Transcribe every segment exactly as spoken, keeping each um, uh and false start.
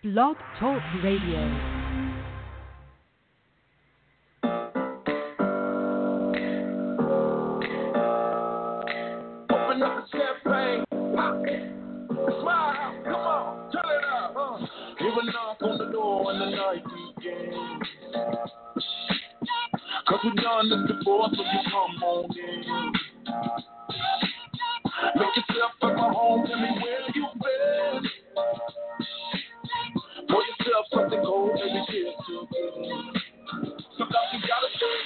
Blog Talk Radio. Open up the champagne, pop it, smile, come on, turn it up. Uh. Give a knock on the door when the night begins. Cause we done this before, so you come on in. Make yourself at my home, tell me where you been. Pour yourself something cold, baby, cheers to good. Sometimes you gotta say,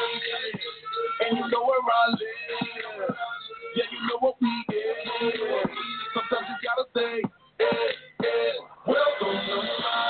yeah, and you know where I live. Yeah, you know what we get. Sometimes you gotta say, hey, hey, welcome to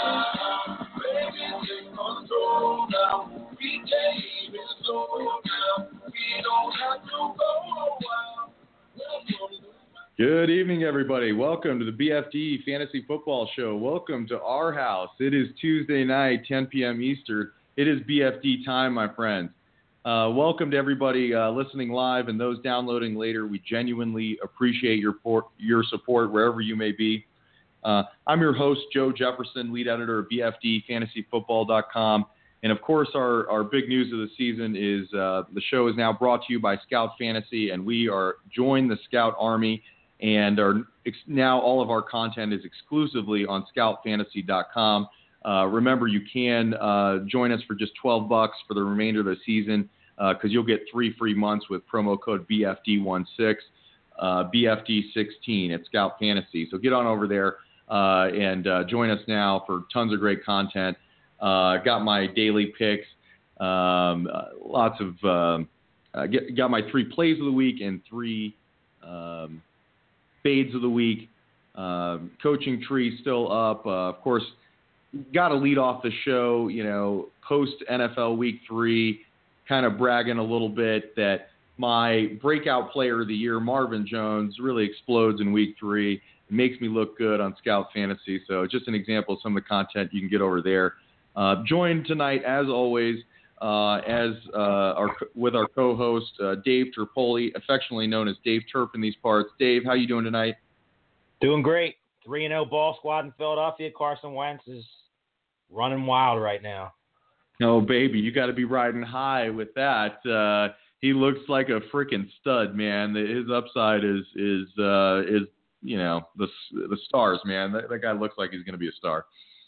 my baby, take control now. We can't even slow down. We don't have to go wild. Welcome to Good evening, everybody. Welcome to the B F D Fantasy Football Show. Welcome to our house. It is Tuesday night, ten p.m. Eastern. It is B F D time, my friends. Uh, welcome to everybody uh, listening live and those downloading later. We genuinely appreciate your, por- your support wherever you may be. Uh, I'm your host, Joe Jefferson, lead editor of B F D Fantasy Football dot com. And, of course, our, our big news of the season is uh, the show is now brought to you by Scout Fantasy, and we are joined the Scout Army. And our, now all of our content is exclusively on Scout Fantasy dot com. Uh, remember, you can uh, join us for just twelve bucks for the remainder of the season because uh, you'll get three free months with promo code B F D sixteen, uh, B F D sixteen at Scout Fantasy. So get on over there uh, and uh, join us now for tons of great content. Uh, got my daily picks, um, uh, lots of um, uh, get, got my three plays of the week and three um, fades of the week. Uh, coaching tree still up. Uh, of course, got to lead off the show, you know, post N F L week three, kind of bragging a little bit that my breakout player of the year, Marvin Jones, really explodes in week three. It makes me look good on Scout Fantasy. So just an example of some of the content you can get over there. Uh, joined tonight, as always, uh, as uh, our with our co-host uh, Dave Terpoli, affectionately known as Dave Terp in these parts. Dave, how you doing tonight? Doing great. three and oh ball squad in Philadelphia. Carson Wentz is running wild right now. Oh, baby, you got to be riding high with that. Uh, he looks like a freaking stud, man. His upside is is uh, is you know the the stars, man. That, that guy looks like he's going to be a star.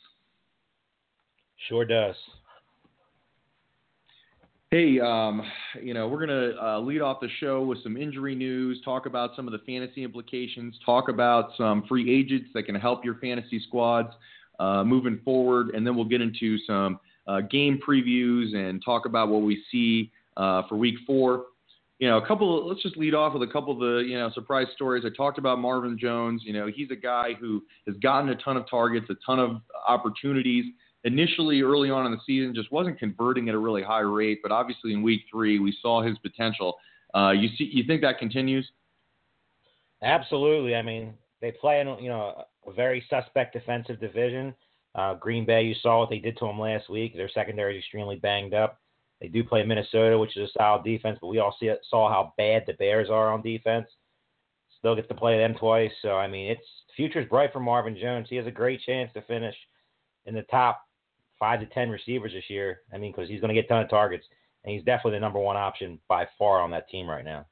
Sure does. Hey, um, you know, we're going to uh, lead off the show with some injury news, talk about some of the fantasy implications, talk about some free agents that can help your fantasy squads uh, moving forward, and then we'll get into some uh, game previews and talk about what we see uh, for week four. You know, a couple of, let's just lead off with a couple of the, you know, surprise stories. I talked about Marvin Jones. You know, he's a guy who has gotten a ton of targets, a ton of opportunities. Initially, early on in the season, just wasn't converting at a really high rate, but obviously in week three, we saw his potential. Uh, you see, you think that continues? Absolutely. I mean, they play in, you know, a very suspect defensive division. Uh, Green Bay, you saw what they did to them last week. Their secondary is extremely banged up. They do play Minnesota, which is a solid defense, but we all see, saw how bad the Bears are on defense. Still get to play them twice. So, I mean, it's future's bright for Marvin Jones. He has a great chance to finish in the top five to ten receivers this year. I mean, because he's going to get a ton of targets, and he's definitely the number one option by far on that team right now.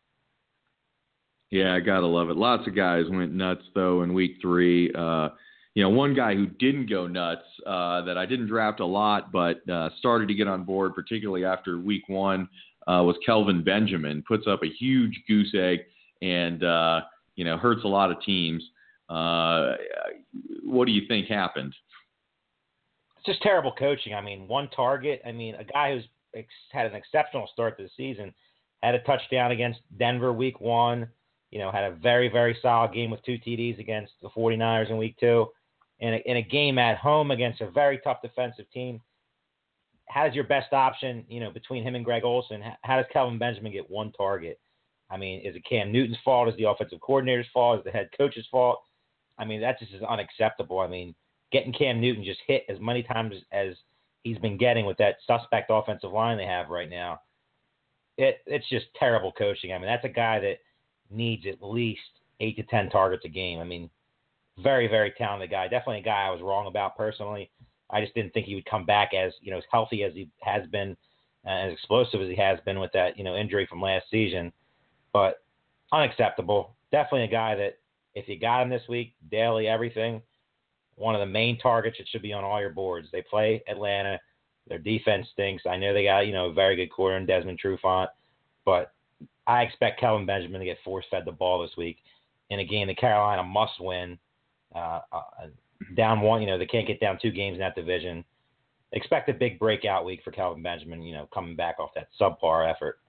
Yeah, I got to love it. Lots of guys went nuts, though, in week three. Uh, you know, one guy who didn't go nuts uh, that I didn't draft a lot but uh, started to get on board, particularly after week one, uh, was Kelvin Benjamin. Puts up a huge goose egg and, uh, you know, hurts a lot of teams. Uh, what do you think happened? It's just terrible coaching. I mean, one target. I mean, a guy who's ex- had an exceptional start to the season, had a touchdown against Denver week one, you know, had a very, very solid game with two T Ds against the 49ers in week two. In a, in a game at home against a very tough defensive team, how does your best option, you know, between him and Greg Olsen, how does Kelvin Benjamin get one target? I mean, is it Cam Newton's fault? Is the offensive coordinator's fault? Is the head coach's fault? I mean, that just is unacceptable. I mean, getting Cam Newton just hit as many times as he's been getting with that suspect offensive line they have right now, it, it's just terrible coaching. I mean, that's a guy that needs at least eight to ten targets a game. I mean, Very, very talented guy. Definitely a guy I was wrong about personally. I just didn't think he would come back as, you know, as healthy as he has been, uh, as explosive as he has been with that, you know, injury from last season. But unacceptable. Definitely a guy that if you got him this week, daily, everything, one of the main targets that should be on all your boards. They play Atlanta. Their defense stinks. I know they got, you know, a very good quarter in Desmond Trufant, but I expect Kelvin Benjamin to get force-fed the ball this week in a game that Carolina must win. Uh, uh, down one, you know, they can't get down two games in that division. Expect a big breakout week for Kelvin Benjamin, you know, coming back off that subpar effort.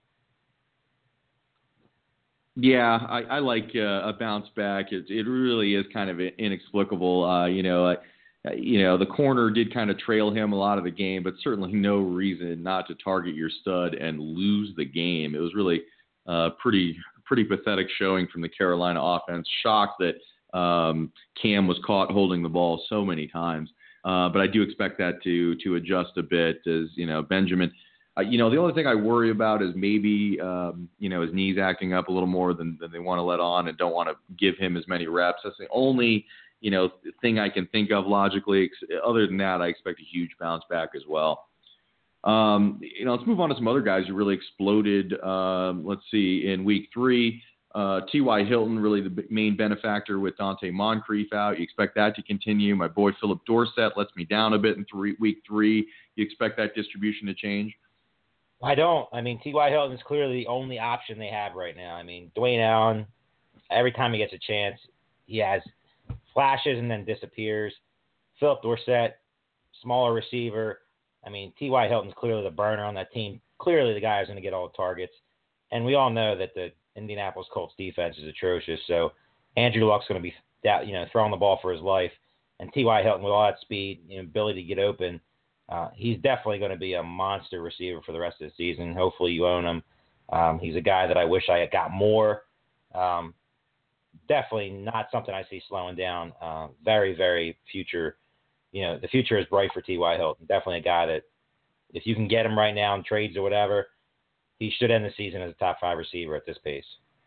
Yeah, I, I like uh, a bounce back. It, it really is kind of inexplicable. Uh, you know, uh, you know, the corner did kind of trail him a lot of the game, but certainly no reason not to target your stud and lose the game. It was really uh, pretty pretty pathetic showing from the Carolina offense. Shocked that um, Cam was caught holding the ball so many times, uh, but I do expect that to to adjust a bit as you know Benjamin. Uh, you know, the only thing I worry about is maybe, um, you know, his knees acting up a little more than, than they want to let on and don't want to give him as many reps. That's the only, you know, thing I can think of logically. Other than that, I expect a huge bounce back as well. Um, you know, let's move on to some other guys who really exploded. Um, let's see, in week three, uh, T Y. Hilton, really the main benefactor with Dante Moncrief out. You expect that to continue. My boy Philip Dorsett lets me down a bit in three, week three. You expect that distribution to change? I don't. I mean, T Y. Hilton is clearly the only option they have right now. I mean, Dwayne Allen, every time he gets a chance, he has flashes and then disappears. Philip Dorsett, smaller receiver. I mean, T Y. Hilton's clearly the burner on that team. Clearly the guy who's going to get all the targets. And we all know that the Indianapolis Colts defense is atrocious. So Andrew Luck's going to be, you know, throwing the ball for his life. And T Y. Hilton with all that speed, you know, ability to get open, Uh, he's definitely going to be a monster receiver for the rest of the season. Hopefully you own him. Um, he's a guy that I wish I had got more. Um, definitely not something I see slowing down. Uh, very, very future. You know, the future is bright for T Y. Hilton. Definitely a guy that if you can get him right now in trades or whatever, he should end the season as a top five receiver at this pace.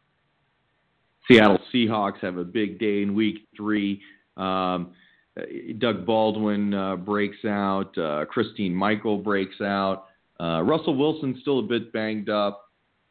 Seattle Seahawks have a big day in week three. Um, Doug Baldwin uh, breaks out. Uh, Christine Michael breaks out. Uh, Russell Wilson's still a bit banged up.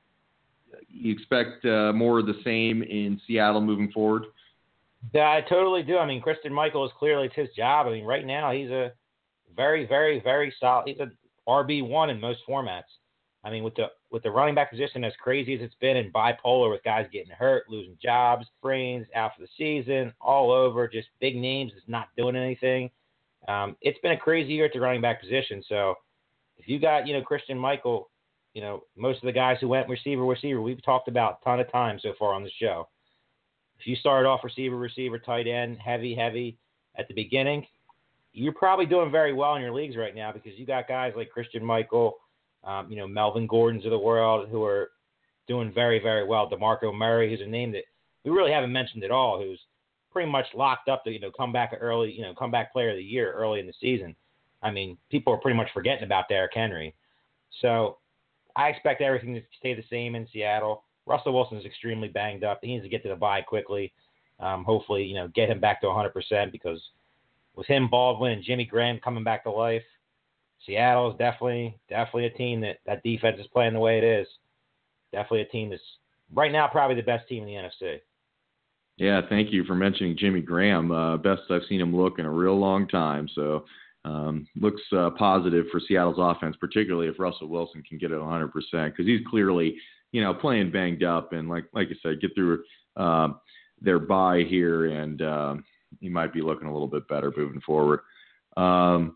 You expect uh, more of the same in Seattle moving forward? Yeah, I totally do. I mean, Christian Michael is clearly it's his job. I mean, right now he's a very, very, very solid. He's an R B one in most formats. I mean, with the with the running back position as crazy as it's been and bipolar with guys getting hurt, losing jobs, brains out for the season, all over, just big names is not doing anything. Um, it's been a crazy year at the running back position. So if you got, you know, Christian Michael, you know, most of the guys who went receiver, receiver, we've talked about a ton of times so far on the show. If you started off receiver, receiver, tight end, heavy, heavy at the beginning, you're probably doing very well in your leagues right now because you got guys like Christian Michael, Um, you know, Melvin Gordons of the world who are doing very, very well. DeMarco Murray, who's a name that we really haven't mentioned at all, who's pretty much locked up to, you know, come back early, you know, comeback player of the year early in the season. I mean, people are pretty much forgetting about Derrick Henry. So I expect everything to stay the same in Seattle. Russell Wilson is extremely banged up. He needs to get to the bye quickly. Um, hopefully, you know, get him back to one hundred percent because with him, Baldwin, and Jimmy Graham coming back to life, Seattle is definitely, definitely a team that that defense is playing the way it is. Definitely a team that's right now probably the best team in the N F C. Yeah, thank you for mentioning Jimmy Graham. Uh, best I've seen him look in a real long time. So um, looks uh, positive for Seattle's offense, particularly if Russell Wilson can get it one hundred percent because he's clearly, you know, playing banged up and like like you said, get through uh, their bye here and uh, he might be looking a little bit better moving forward. Um,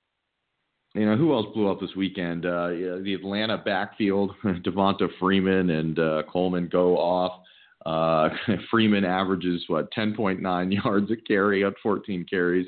You know, who else blew up this weekend? Uh, yeah, the Atlanta backfield, Devonta Freeman and uh, Coleman go off. Uh, Freeman averages, what, ten point nine yards a carry on fourteen carries.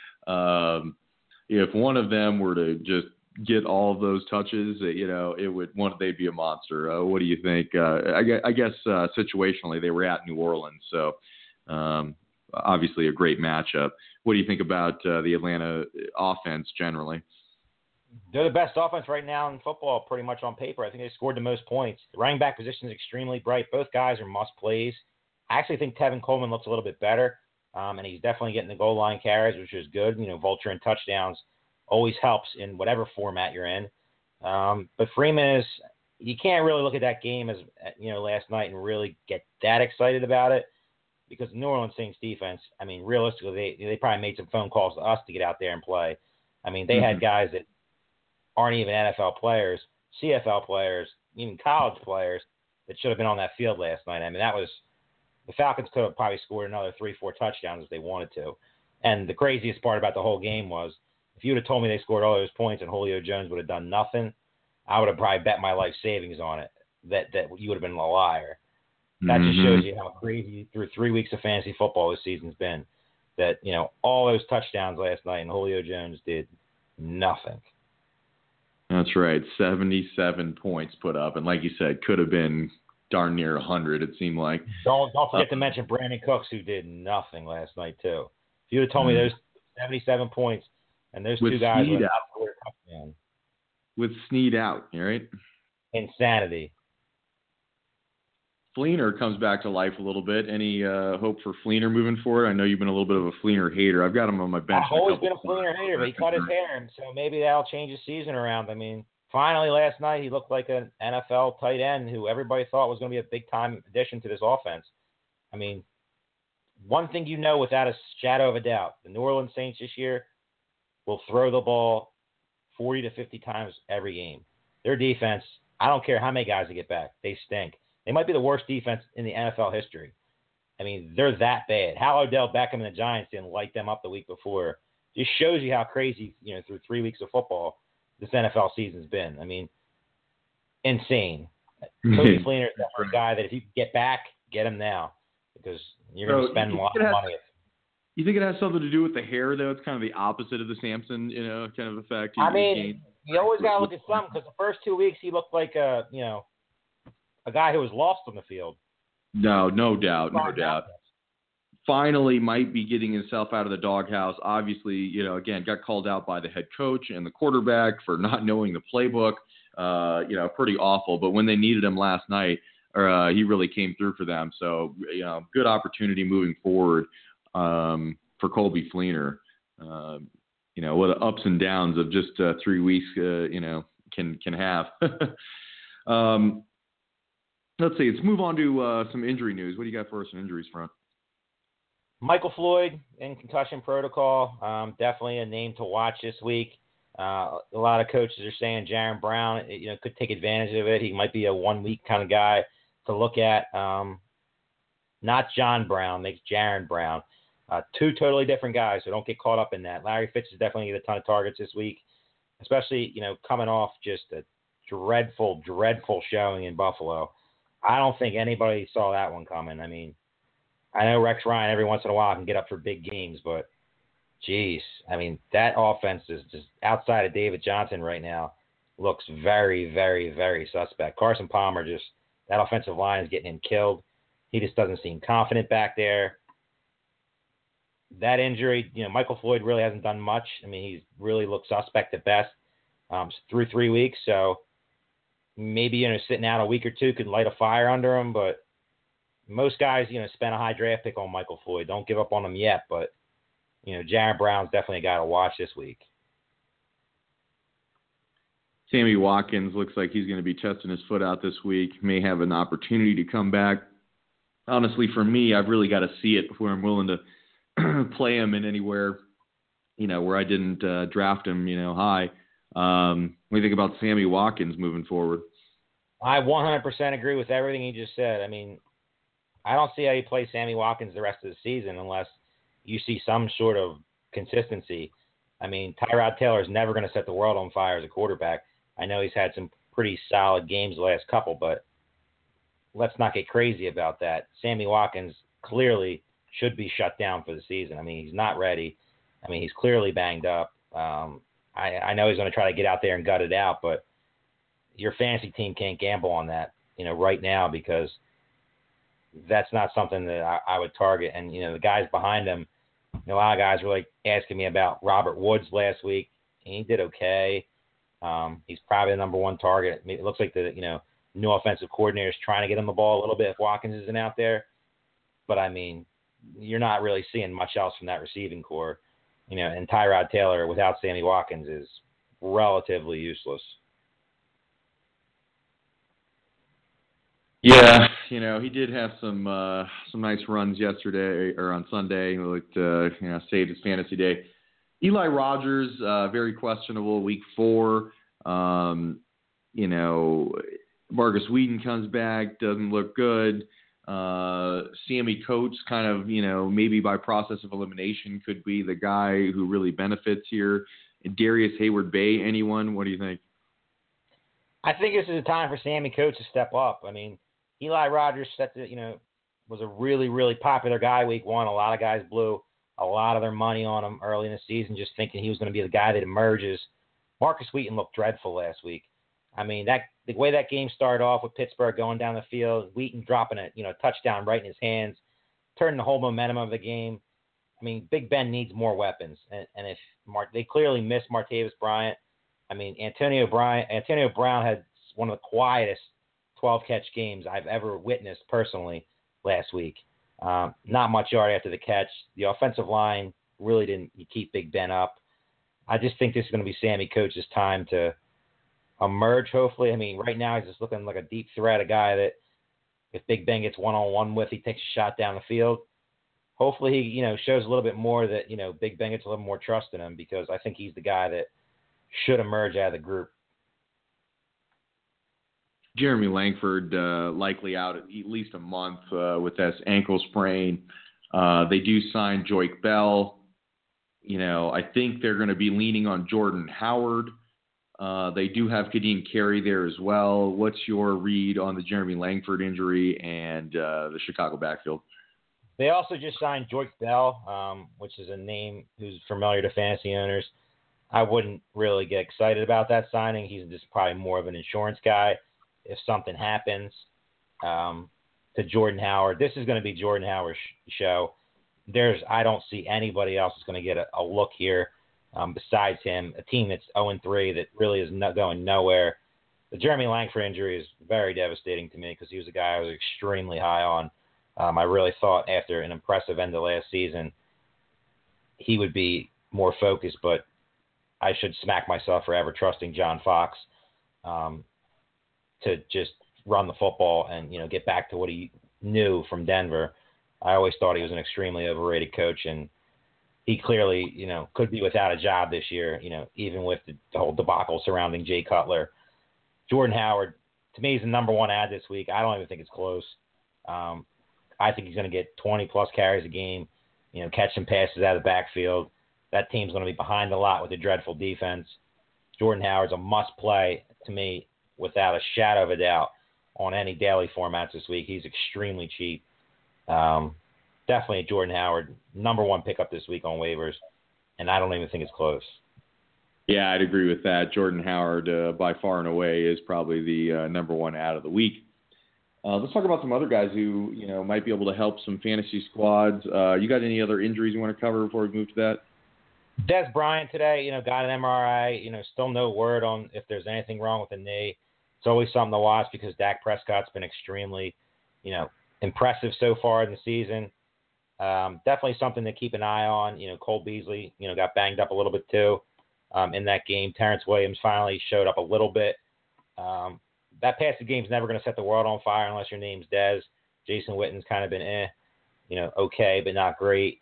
Um, if one of them were to just get all of those touches, you know, it would one they'd be a monster. Uh, what do you think? Uh, I, guess, I guess uh, situationally they were at New Orleans, so um, obviously a great matchup. What do you think about uh, the Atlanta offense generally? They're the best offense right now in football, pretty much on paper. I think they scored the most points. The running back position is extremely bright. Both guys are must plays. I actually think Tevin Coleman looks a little bit better. um, and he's definitely getting the goal line carries, which is good. You know, vulture and touchdowns always helps in whatever format you're in. Um, but Freeman is, you can't really look at that game as, you know, last night and really get that excited about it, because the New Orleans Saints defense, I mean, realistically, they, they probably made some phone calls to us to get out there and play. I mean, they mm-hmm. had guys that aren't even N F L players, C F L players, even college players that should have been on that field last night. I mean, that was, the Falcons could have probably scored another three, four touchdowns if they wanted to. And the craziest part about the whole game was, if you would have told me they scored all those points and Julio Jones would have done nothing, I would have probably bet my life savings on it, that, that you would have been a liar. That mm-hmm. just shows you how crazy through three weeks of fantasy football this season's been. That, you know, all those touchdowns last night and Julio Jones did nothing. That's right. seventy-seven points put up. And like you said, could have been darn near one hundred, it seemed like. Don't, don't forget uh, to mention Brandon Cooks, who did nothing last night, too. If you would have told mm-hmm. me those seventy-seven points and those with two guys Snead were out. With Snead out, right? Insanity. Fleener comes back to life a little bit. Any uh, hope for Fleener moving forward? I know you've been a little bit of a Fleener hater. I've got him on my bench. I've always been a Fleener hater, but he cut his hair, and so maybe that'll change his season around. I mean, finally last night he looked like an N F L tight end who everybody thought was going to be a big-time addition to this offense. I mean, one thing you know without a shadow of a doubt, the New Orleans Saints this year will throw the ball forty to fifty times every game. Their defense, I don't care how many guys they get back, they stink. They might be the worst defense in the N F L history. I mean, they're that bad. How Odell Beckham and the Giants didn't light them up the week before just shows you how crazy, you know, through three weeks of football this N F L season's been. I mean, insane. Cody Fleener is the guy that if you get back, get him now, because you're going to spend a lot of money. You think it has something to do with the hair, though? It's kind of the opposite of the Samson, you know, kind of effect. He, I mean, you always got to look at something, because the first two weeks he looked like a, you know, a guy who was lost on the field. No, no doubt, no doubt. Finally might be getting himself out of the doghouse. Obviously, you know, again, got called out by the head coach and the quarterback for not knowing the playbook. Uh, you know, pretty awful. But when they needed him last night, or uh, he really came through for them. So, you know, good opportunity moving forward um, for Colby Fleener. Uh, you know, what the ups and downs of just uh, three weeks, uh, you know, can can have. um, let's see. Let's move on to uh, some injury news. What do you got for us on injuries front? Michael Floyd in concussion protocol. Um, definitely a name to watch this week. Uh, a lot of coaches are saying Jaron Brown, you know, could take advantage of it. He might be a one-week kind of guy to look at. Um, not John Brown, makes Jaron Brown. Uh, two totally different guys, so don't get caught up in that. Larry Fitz is definitely going to get a ton of targets this week, especially, you know, coming off just a dreadful, dreadful showing in Buffalo. I don't think anybody saw that one coming. I mean, I know Rex Ryan every once in a while can get up for big games, but geez, I mean, that offense is just outside of David Johnson right now looks very, very, very suspect. Carson Palmer just, that offensive line is getting him killed. He just doesn't seem confident back there. That injury, you know, Michael Floyd really hasn't done much. I mean, he's really looked suspect at best um, through three weeks. So maybe, you know, sitting out a week or two could light a fire under him. But most guys, you know, spend a high draft pick on Michael Floyd. Don't give up on him yet. But, you know, Jaron Brown's definitely a guy to watch this week. Sammy Watkins looks like he's going to be testing his foot out this week. May have an opportunity to come back. Honestly, for me, I've really got to see it before I'm willing to play him in anywhere, you know, where I didn't uh, draft him, you know, high. Um, what do you think about Sammy Watkins moving forward? I one hundred percent agree with everything he just said. I mean, I don't see how you play Sammy Watkins the rest of the season unless you see some sort of consistency. I mean, Tyrod Taylor is never going to set the world on fire as a quarterback. I know he's had some pretty solid games the last couple, but let's not get crazy about that. Sammy Watkins clearly should be shut down for the season. I mean, he's not ready. I mean, he's clearly banged up. Um, I, I know he's going to try to get out there and gut it out, but your fantasy team can't gamble on that, you know, right now, because that's not something that I, I would target. And, you know, the guys behind him, you know, a lot of guys were like asking me about Robert Woods last week. He did okay. Um, he's probably the number one target. I mean, it looks like the, you know, new offensive coordinator is trying to get him the ball a little bit if Watkins isn't out there. But, I mean, you're not really seeing much else from that receiving core. You know, and Tyrod Taylor without Sammy Watkins is relatively useless. Yeah, you know, he did have some uh, some nice runs yesterday or on Sunday. He looked, uh, you know, saved his fantasy day. Eli Rogers, uh, very questionable week four. Um, you know, Marcus Wheaton comes back, doesn't look good. Uh, Sammy Coates kind of, you know, maybe by process of elimination could be the guy who really benefits here. And Darius Hayward-Bay, anyone? What do you think? I think this is a time for Sammy Coates to step up. I mean, Eli Rogers set the, you know, was a really, really popular guy week one. A lot of guys blew a lot of their money on him early in the season, just thinking he was going to be the guy that emerges. Marcus Wheaton looked dreadful last week. I mean, that the way that game started off with Pittsburgh going down the field, Wheaton dropping a, you know, touchdown right in his hands, turning the whole momentum of the game. I mean, Big Ben needs more weapons. And, and if Mar- they clearly missed Martavis Bryant. I mean, Antonio Bryant, Antonio Brown had one of the quietest twelve-catch games I've ever witnessed personally last week. Um, not much yard after the catch. The offensive line really didn't keep Big Ben up. I just think this is going to be Sammy Coates' time to emerge, hopefully. I mean, right now he's just looking like a deep threat, a guy that if Big Ben gets one-on-one with, he takes a shot down the field. Hopefully he, you know, shows a little bit more that, you know, Big Ben gets a little more trust in him, because I think he's the guy that should emerge out of the group. Jeremy Langford uh, likely out at least a month uh, with this ankle sprain. Uh, they do sign Joique Bell. You know, I think they're going to be leaning on Jordan Howard. Uh, they do have Kadeem Carey there as well. What's your read on the Jeremy Langford injury and uh, the Chicago backfield? They also just signed Joique Bell, um, which is a name who's familiar to fantasy owners. I wouldn't really get excited about that signing. He's just probably more of an insurance guy if something happens um, to Jordan Howard. This is going to be Jordan Howard's sh- show. There's, I don't see anybody else that's going to get a, a look here um, besides him. A team that's oh and three that really is not going nowhere. The Jeremy Langford injury is very devastating to me, because he was a guy I was extremely high on. Um, I really thought after an impressive end of last season, he would be more focused, but I should smack myself for ever trusting John Fox um, to just run the football and, you know, get back to what he knew from Denver. I always thought he was an extremely overrated coach, and he clearly, you know, could be without a job this year, you know, even with the, the whole debacle surrounding Jay Cutler. Jordan Howard, to me, is the number one ad this week. I don't even think it's close. Um, I think he's going to get twenty-plus carries a game, you know, catch some passes out of the backfield. That team's going to be behind a lot with a dreadful defense. Jordan Howard's a must-play to me without a shadow of a doubt on any daily formats this week. He's extremely cheap. Um, definitely Jordan Howard, number one pickup this week on waivers, and I don't even think it's close. Yeah, I'd agree with that. Jordan Howard, uh, by far and away, is probably the uh, number one ad of the week. Uh, let's talk about some other guys who, you know, might be able to help some fantasy squads. Uh, you got any other injuries you want to cover before we move to that? Des Bryant today, you know, got an M R I. You know, still no word on if there's anything wrong with the knee. It's always something to watch, because Dak Prescott's been extremely, you know, impressive so far in the season. Um, definitely something to keep an eye on. You know, Cole Beasley, you know, got banged up a little bit too um, in that game. Terrence Williams finally showed up a little bit. Um, that passing game's never going to set the world on fire unless your name's Dez. Jason Witten's kind of been eh, you know, okay, but not great.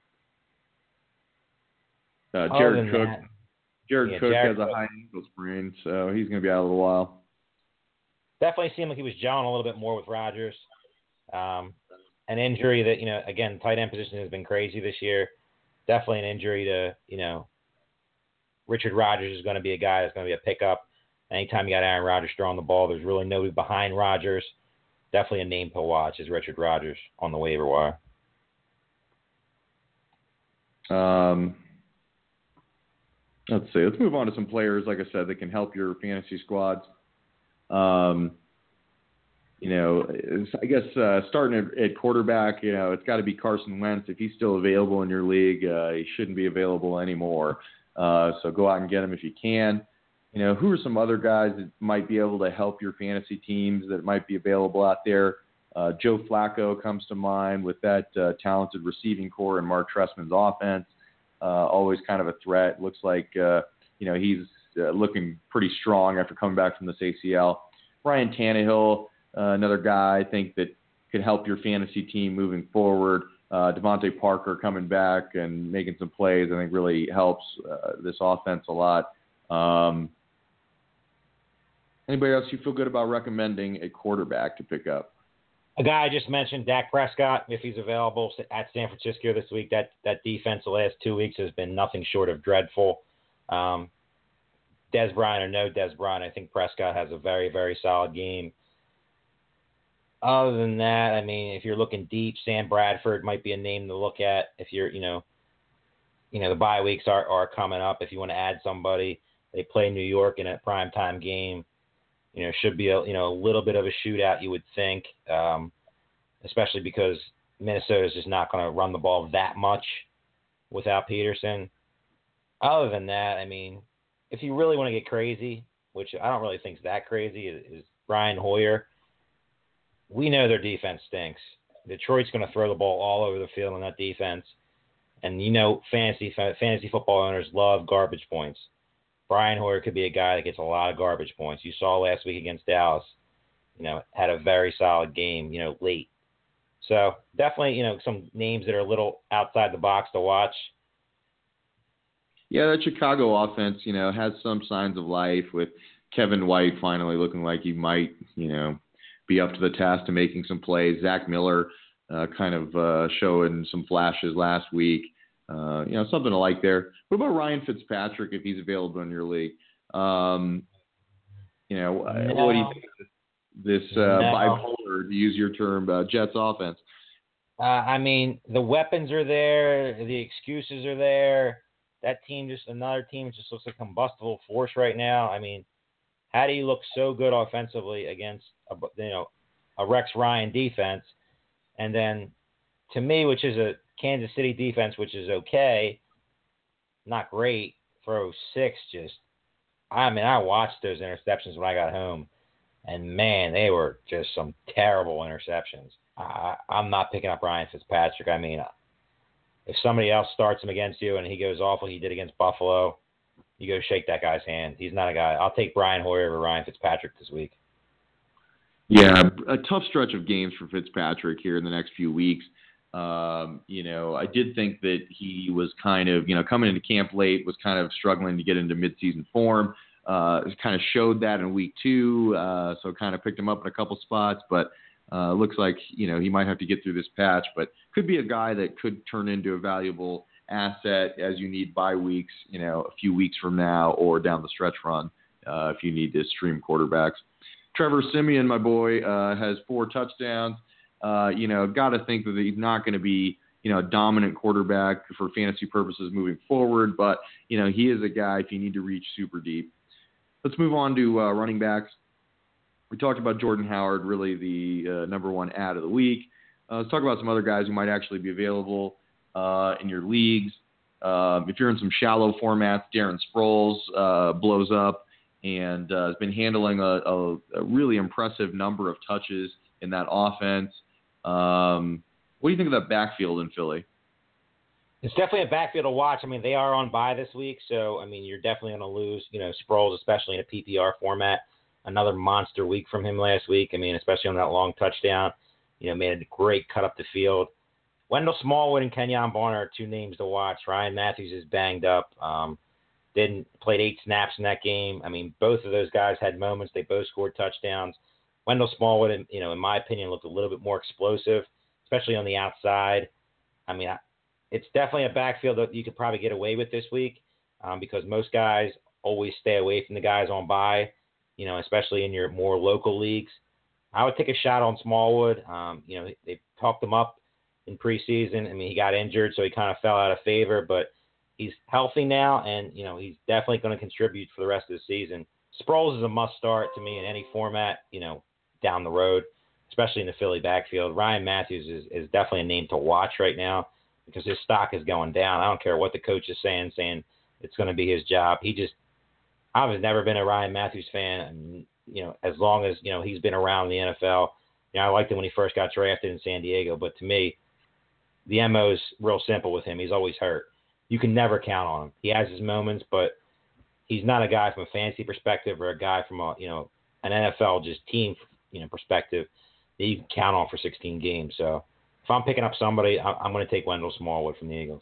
Uh, Jared Cook. That, Jared yeah, Cook Jared has a Cook. high ankle sprain, so he's going to be out a little while. Definitely seemed like he was gelling a little bit more with Rodgers. Um, an injury that, you know, again, tight end position has been crazy this year. Definitely an injury to, you know, Richard Rodgers is going to be a guy that's going to be a pickup. Anytime you got Aaron Rodgers throwing the ball, there's really nobody behind Rodgers. Definitely a name to watch is Richard Rodgers on the waiver wire. Um, let's see. Let's move on to some players, like I said, that can help your fantasy squads. Um, you know, I guess uh, starting at, at quarterback, you know, it's got to be Carson Wentz. If he's still available in your league, uh, he shouldn't be available anymore. Uh, so go out and get him if you can. You know, who are some other guys that might be able to help your fantasy teams that might be available out there? Uh, Joe Flacco comes to mind with that uh, talented receiving core and Mark Trestman's offense. Uh, always kind of a threat. Looks like, uh, you know, he's uh, looking pretty strong after coming back from this A C L. Ryan Tannehill, uh, another guy I think that could help your fantasy team moving forward. Uh, Devontae Parker coming back and making some plays, I think really helps uh, this offense a lot. Um, anybody else you feel good about recommending a quarterback to pick up? A guy I just mentioned, Dak Prescott, if he's available at San Francisco this week. That that defense the last two weeks has been nothing short of dreadful. Um, Des Bryant or no Des Bryant, I think Prescott has a very, very solid game. Other than that, I mean, if you're looking deep, Sam Bradford might be a name to look at. If you're, you know, you know the bye weeks are, are coming up. If you want to add somebody, they play New York in a primetime game. You know, should be a you know a little bit of a shootout, you would think, um, especially because Minnesota is just not going to run the ball that much without Peterson. Other than that, I mean, if you really want to get crazy, which I don't really think is that crazy, is, is Brian Hoyer. We know their defense stinks. Detroit's going to throw the ball all over the field on that defense. And you know fantasy fantasy football owners love garbage points. Brian Hoyer could be a guy that gets a lot of garbage points. You saw last week against Dallas, you know, had a very solid game, you know, late. So definitely, you know, some names that are a little outside the box to watch. Yeah, that Chicago offense, you know, has some signs of life with Kevin White finally looking like he might, you know, be up to the task of making some plays. Zach Miller uh, kind of uh, showing some flashes last week. Uh, you know, something to like there. What about Ryan Fitzpatrick if he's available in your league? Um, you know, no. What do you think of this uh, no. bipolar, to use your term, uh, Jets offense? Uh, I mean, the weapons are there. The excuses are there. That team, just another team, just looks like a combustible force right now. I mean, how do you look so good offensively against a, you know, a Rex Ryan defense? And then, to me, which is a Kansas City defense, which is okay, not great, throw six just – I mean, I watched those interceptions when I got home, and, man, they were just some terrible interceptions. I, I'm not picking up Ryan Fitzpatrick. I mean, if somebody else starts him against you and he goes off what he did against Buffalo – you go shake that guy's hand. He's not a guy. I'll take Brian Hoyer over Ryan Fitzpatrick this week. Yeah, a tough stretch of games for Fitzpatrick here in the next few weeks. Um, you know, I did think that he was kind of, you know, coming into camp late, was kind of struggling to get into midseason form. Uh, kind of showed that in week two, uh, so kind of picked him up in a couple spots. But uh, looks like, you know, he might have to get through this patch. But could be a guy that could turn into a valuable asset as you need bye weeks, you know, a few weeks from now or down the stretch run uh, if you need to stream quarterbacks. Trevor Siemian, my boy, uh, has four touchdowns. Uh, you know, got to think that he's not going to be, you know, a dominant quarterback for fantasy purposes moving forward, but, you know, he is a guy if you need to reach super deep. Let's move on to uh, running backs. We talked about Jordan Howard, really the uh, number one ad of the week. Uh, let's talk about some other guys who might actually be available Uh, in your leagues. Uh, if you're in some shallow formats, Darren Sproles uh, blows up and uh, has been handling a, a, a really impressive number of touches in that offense. Um, what do you think of that backfield in Philly? It's definitely a backfield to watch. I mean, they are on bye this week, so, I mean, you're definitely going to lose, you know, Sproles, especially in a P P R format. Another monster week from him last week. I mean, especially on that long touchdown. You know, made a great cut up the field. Wendell Smallwood and Kenyon Barner are two names to watch. Ryan Matthews is banged up. Um, didn't played eight snaps in that game. I mean, both of those guys had moments. They both scored touchdowns. Wendell Smallwood, you know, in my opinion, looked a little bit more explosive, especially on the outside. I mean, it's definitely a backfield that you could probably get away with this week um, because most guys always stay away from the guys on bye, you know, especially in your more local leagues. I would take a shot on Smallwood. Um, you know, they talked him up in preseason. I mean, he got injured, so he kind of fell out of favor, but he's healthy now, and, you know, he's definitely going to contribute for the rest of the season. Sproles is a must-start to me in any format, you know, down the road, especially in the Philly backfield. Ryan Matthews is, is definitely a name to watch right now because his stock is going down. I don't care what the coach is saying, saying it's going to be his job. He just – I've never been a Ryan Matthews fan, and, you know, as long as, you know, he's been around the N F L. You know, I liked him when he first got drafted in San Diego, but to me, the M O is real simple with him. He's always hurt. You can never count on him. He has his moments, but he's not a guy from a fantasy perspective or a guy from a, you know, an N F L just team, you know, perspective that you can count on for sixteen games. So if I'm picking up somebody, I'm going to take Wendell Smallwood from the Eagles.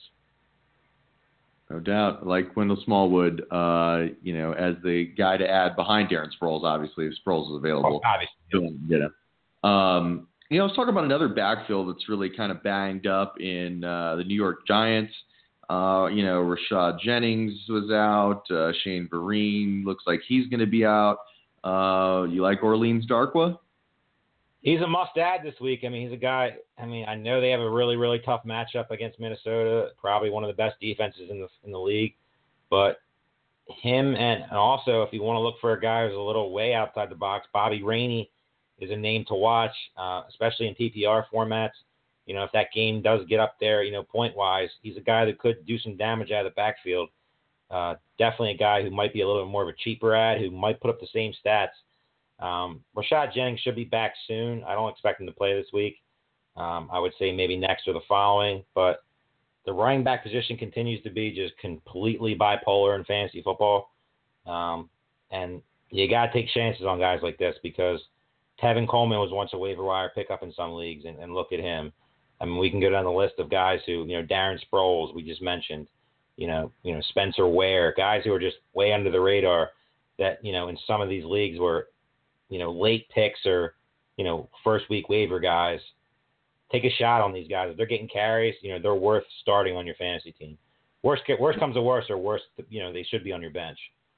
No doubt. Like Wendell Smallwood, uh, you know, as the guy to add behind Darren Sproles, obviously, if Sproles is available. Oh, obviously. Get him. Um, you know, let's talk about another backfield that's really kind of banged up in uh, the New York Giants. Uh, you know, Rashad Jennings was out. Uh, Shane Vereen looks like he's going to be out. Uh, you like Orleans Darkwa? He's a must-add this week. I mean, he's a guy. I mean, I know they have a really, really tough matchup against Minnesota. Probably one of the best defenses in the in the league. But him and, and also, if you want to look for a guy who's a little way outside the box, Bobby Rainey is a name to watch, uh, especially in P P R formats. You know, if that game does get up there, you know, point-wise, he's a guy that could do some damage out of the backfield. Uh, definitely a guy who might be a little bit more of a cheaper ad, who might put up the same stats. Um, Rashad Jennings should be back soon. I don't expect him to play this week. Um, I would say maybe next or the following. But the running back position continues to be just completely bipolar in fantasy football. Um, and you got to take chances on guys like this because Tevin Coleman was once a waiver wire pickup in some leagues, and, and look at him. I mean, we can go down the list of guys who, you know, Darren Sproles, we just mentioned, you know, you know, Spencer Ware, guys who are just way under the radar that, you know, in some of these leagues were, you know, late picks or, you know, first week waiver guys. Take a shot on these guys. If they're getting carries, you know, they're worth starting on your fantasy team. Worst, worst comes to worst or worst, you know, they should be on your bench.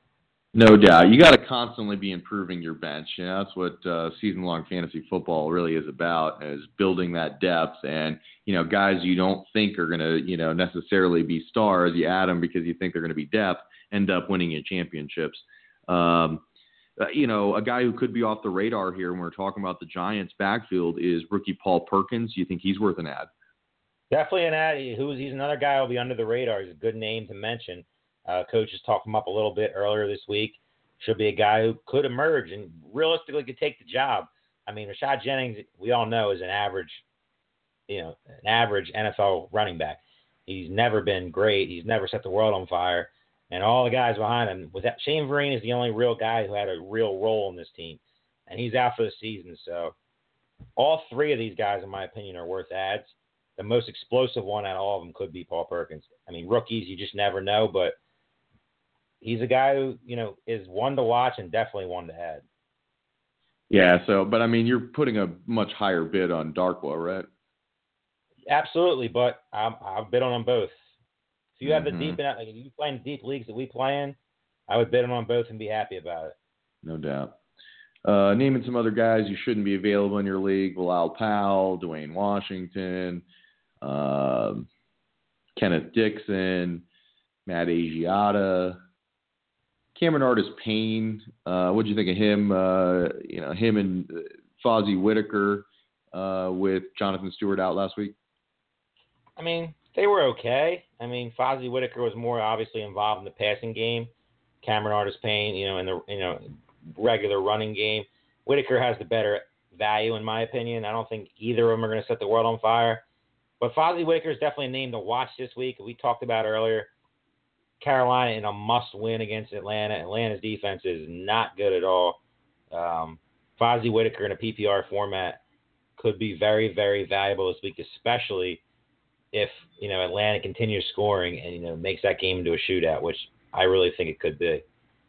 No doubt. You got to constantly be improving your bench. You know, that's what uh, season-long fantasy football really is about, is building that depth. And, you know, guys you don't think are going to, you know, necessarily be stars, you add them because you think they're going to be depth, end up winning you championships. Um, uh, you know, a guy who could be off the radar here when we're talking about the Giants' backfield is rookie Paul Perkins. You think he's worth an ad? Definitely an ad. Who's He's another guy who will be under the radar. He's a good name to mention. Uh, coaches talked him up a little bit earlier this week. Should be a guy who could emerge and realistically could take the job. I mean, Rashad Jennings, we all know, is an average, you know, an average N F L running back. He's never been great. He's never set the world on fire. And all the guys behind him, with that, Shane Vereen is the only real guy who had a real role in this team, and he's out for the season. So all three of these guys, in my opinion, are worth ads. The most explosive one out of all of them could be Paul Perkins. I mean, rookies, you just never know, but he's a guy who, you know, is one to watch and definitely one to add. Yeah, so, but I mean, you're putting a much higher bid on Darkwa, right? Absolutely, but I'm, I'll bid on them both. If you have mm-hmm. the deep, like, if you play in deep leagues that we play in, I would bid on them both and be happy about it. No doubt. Uh, naming some other guys you shouldn't be available in your league: Bilal Powell, Dwayne Washington, uh, Kenneth Dixon, Matt Asiata. Cameron Artis-Payne, uh, what do you think of him? Uh, you know, him and Fozzie Whitaker uh, with Jonathan Stewart out last week. I mean, they were okay. I mean, Fozzie Whitaker was more obviously involved in the passing game. Cameron Artis-Payne, you know, in the you know regular running game. Whitaker has the better value, in my opinion. I don't think either of them are going to set the world on fire. But Fozzie Whitaker is definitely a name to watch this week. We talked about earlier. Carolina in a must-win against Atlanta. Atlanta's defense is not good at all. Um, Fozzie Whitaker in a P P R format could be very, very valuable this week, especially if, you know, Atlanta continues scoring and, you know, makes that game into a shootout, which I really think it could be.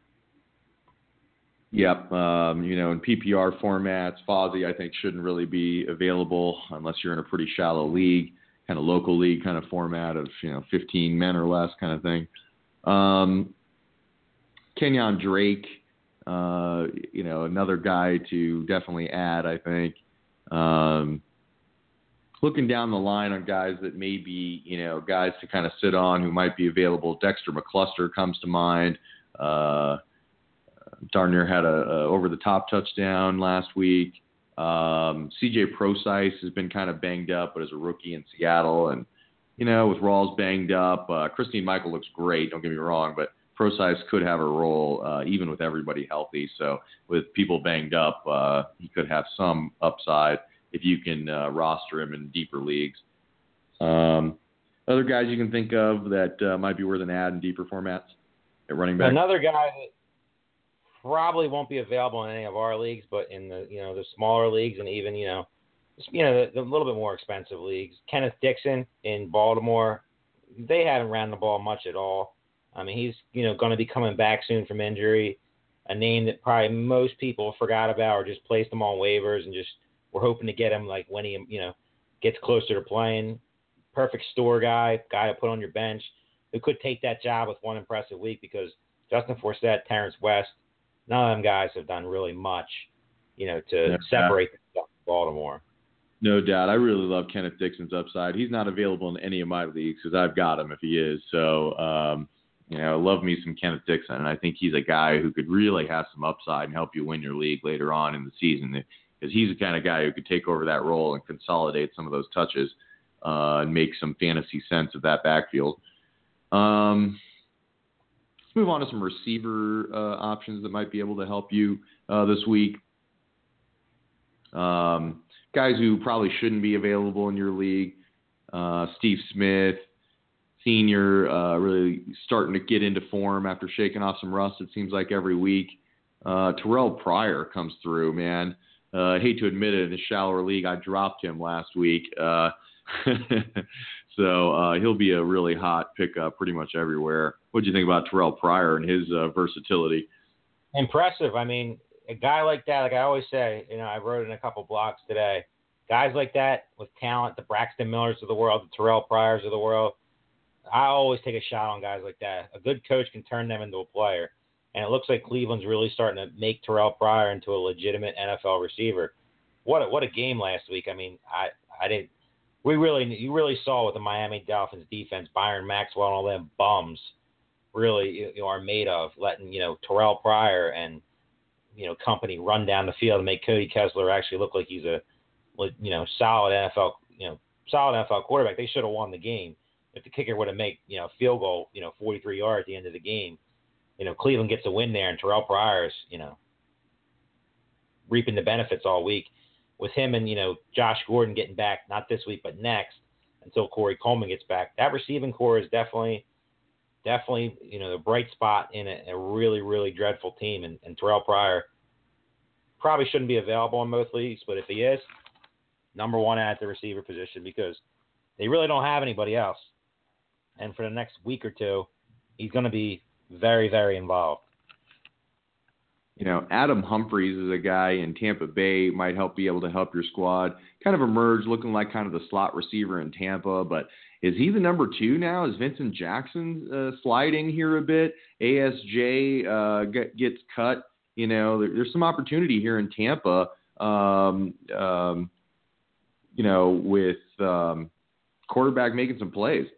Yep. Um, you know, in P P R formats, Fozzie, I think, shouldn't really be available unless you're in a pretty shallow league, kind of local league kind of format of, you know, fifteen men or less kind of thing. Um, Kenyon Drake, uh, you know, another guy to definitely add, I think. Um, looking down the line on guys that may be, you know, guys to kind of sit on who might be available. Dexter McCluster comes to mind. Uh, darn near had a, a over-the-top touchdown last week. Um, C J Prosise has been kind of banged up, but as a rookie in Seattle, and you know, with Rawls banged up, uh, Christine Michael looks great, don't get me wrong, but Prosise could have a role uh, even with everybody healthy. So with people banged up, uh, he could have some upside. if you can uh, roster him in deeper leagues. Um, other guys you can think of that uh, might be worth an ad in deeper formats at running back? Another guy that probably won't be available in any of our leagues, but in the you know the smaller leagues and even you know you know the, the little bit more expensive leagues, Kenneth Dixon in Baltimore, they haven't ran the ball much at all. I mean, he's you know going to be coming back soon from injury, a name that probably most people forgot about or just placed him on waivers and just were hoping to get him like when he you know gets closer to playing. Perfect store guy, guy to put on your bench who could take that job with one impressive week because Justin Forsett, Terrence West, none of them guys have done really much, you know, to no separate themselves from Baltimore. No doubt. I really love Kenneth Dixon's upside. He's not available in any of my leagues because I've got him if he is. So, um, you know, love me some Kenneth Dixon. And I think he's a guy who could really have some upside and help you win your league later on in the season because he's the kind of guy who could take over that role and consolidate some of those touches. Uh, and make some fantasy sense of that backfield. Um, let's move on to some receiver uh, options that might be able to help you uh, this week. Um, guys who probably shouldn't be available in your league. Uh, Steve Smith, Senior, uh, really starting to get into form after shaking off some rust, it seems like, every week. Uh, Terrell Pryor comes through, man. Uh, I hate to admit it, in a shallower league, I dropped him last week. Uh, so uh, he'll be a really hot pickup pretty much everywhere. What do you think about Terrell Pryor and his uh, versatility? Impressive. I mean, a guy like that, like I always say, you know, I wrote in a couple blogs today, guys like that with talent, the Braxton Millers of the world, the Terrell Pryors of the world, I always take a shot on guys like that. A good coach can turn them into a player. And it looks like Cleveland's really starting to make Terrell Pryor into a legitimate N F L receiver. What a, what a game last week. I mean, I, I didn't, We really, you really saw what the Miami Dolphins defense, Byron Maxwell and all them bums really you know, are made of, letting, you know, Terrell Pryor and, you know, company run down the field and make Cody Kessler actually look like he's a, you know, solid N F L, you know, solid N F L quarterback. They should have won the game. If the kicker would have made, you know, field goal, you know, forty-three yards at the end of the game, you know, Cleveland gets a win there and Terrell Pryor's, you know, reaping the benefits all week. With him and, you know, Josh Gordon getting back, not this week, but next, until Corey Coleman gets back, that receiving core is definitely, definitely, you know, the bright spot in a, a really, really dreadful team. And, and Terrell Pryor probably shouldn't be available in most leagues, but if he is, number one at the receiver position because they really don't have anybody else. And for the next week or two, he's going to be very, very involved. You know, Adam Humphries is a guy in Tampa Bay, might help be able to help your squad. Kind of emerged looking like kind of the slot receiver in Tampa, but is he the number two now? Is Vincent Jackson uh, sliding here a bit? A S J uh, get, gets cut. You know, there, there's some opportunity here in Tampa, um, um, you know, with um, quarterback making some plays.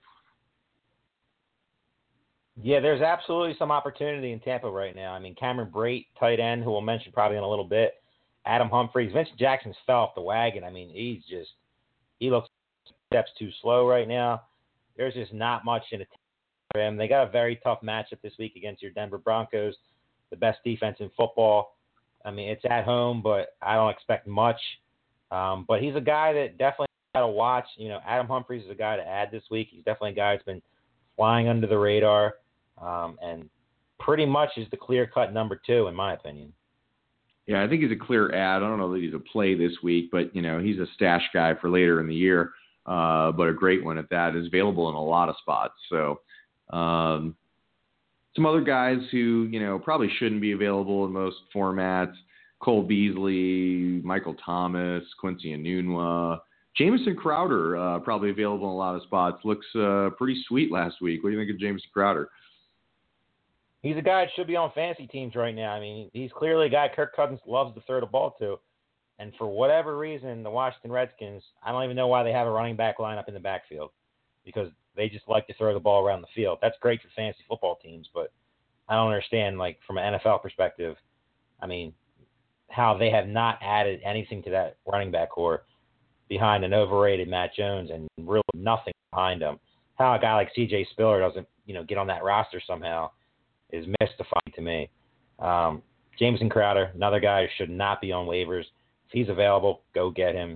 Yeah, there's absolutely some opportunity in Tampa right now. I mean, Cameron Brate, tight end, who we'll mention probably in a little bit. Adam Humphries. Vincent Jackson's fell off the wagon. I mean, he's just – he looks steps too slow right now. There's just not much in it for him. They got a very tough matchup this week against your Denver Broncos, the best defense in football. I mean, it's at home, but I don't expect much. Um, but he's a guy that definitely got to watch. You know, Adam Humphries is a guy to add this week. He's definitely a guy that's been flying under the radar. Um, and pretty much is the clear-cut number two, in my opinion. Yeah, I think he's a clear ad. I don't know that he's a play this week, but, you know, he's a stash guy for later in the year, uh, but a great one at that. Is available in a lot of spots. So um, some other guys who, you know, probably shouldn't be available in most formats, Cole Beasley, Michael Thomas, Quincy Enunwa, Jamison Crowder, uh, probably available in a lot of spots. Looks uh, pretty sweet last week. What do you think of Jamison Crowder? He's a guy that should be on fantasy teams right now. I mean, he's clearly a guy Kirk Cousins loves to throw the ball to. And for whatever reason, the Washington Redskins, I don't even know why they have a running back lineup in the backfield because they just like to throw the ball around the field. That's great for fantasy football teams, but I don't understand, like, from an N F L perspective, I mean, how they have not added anything to that running back core behind an overrated Matt Jones and really nothing behind him. How a guy like C J Spiller doesn't, you know, get on that roster somehow is mystifying to me. Um, Jamison Crowder, another guy who should not be on waivers. If he's available, go get him.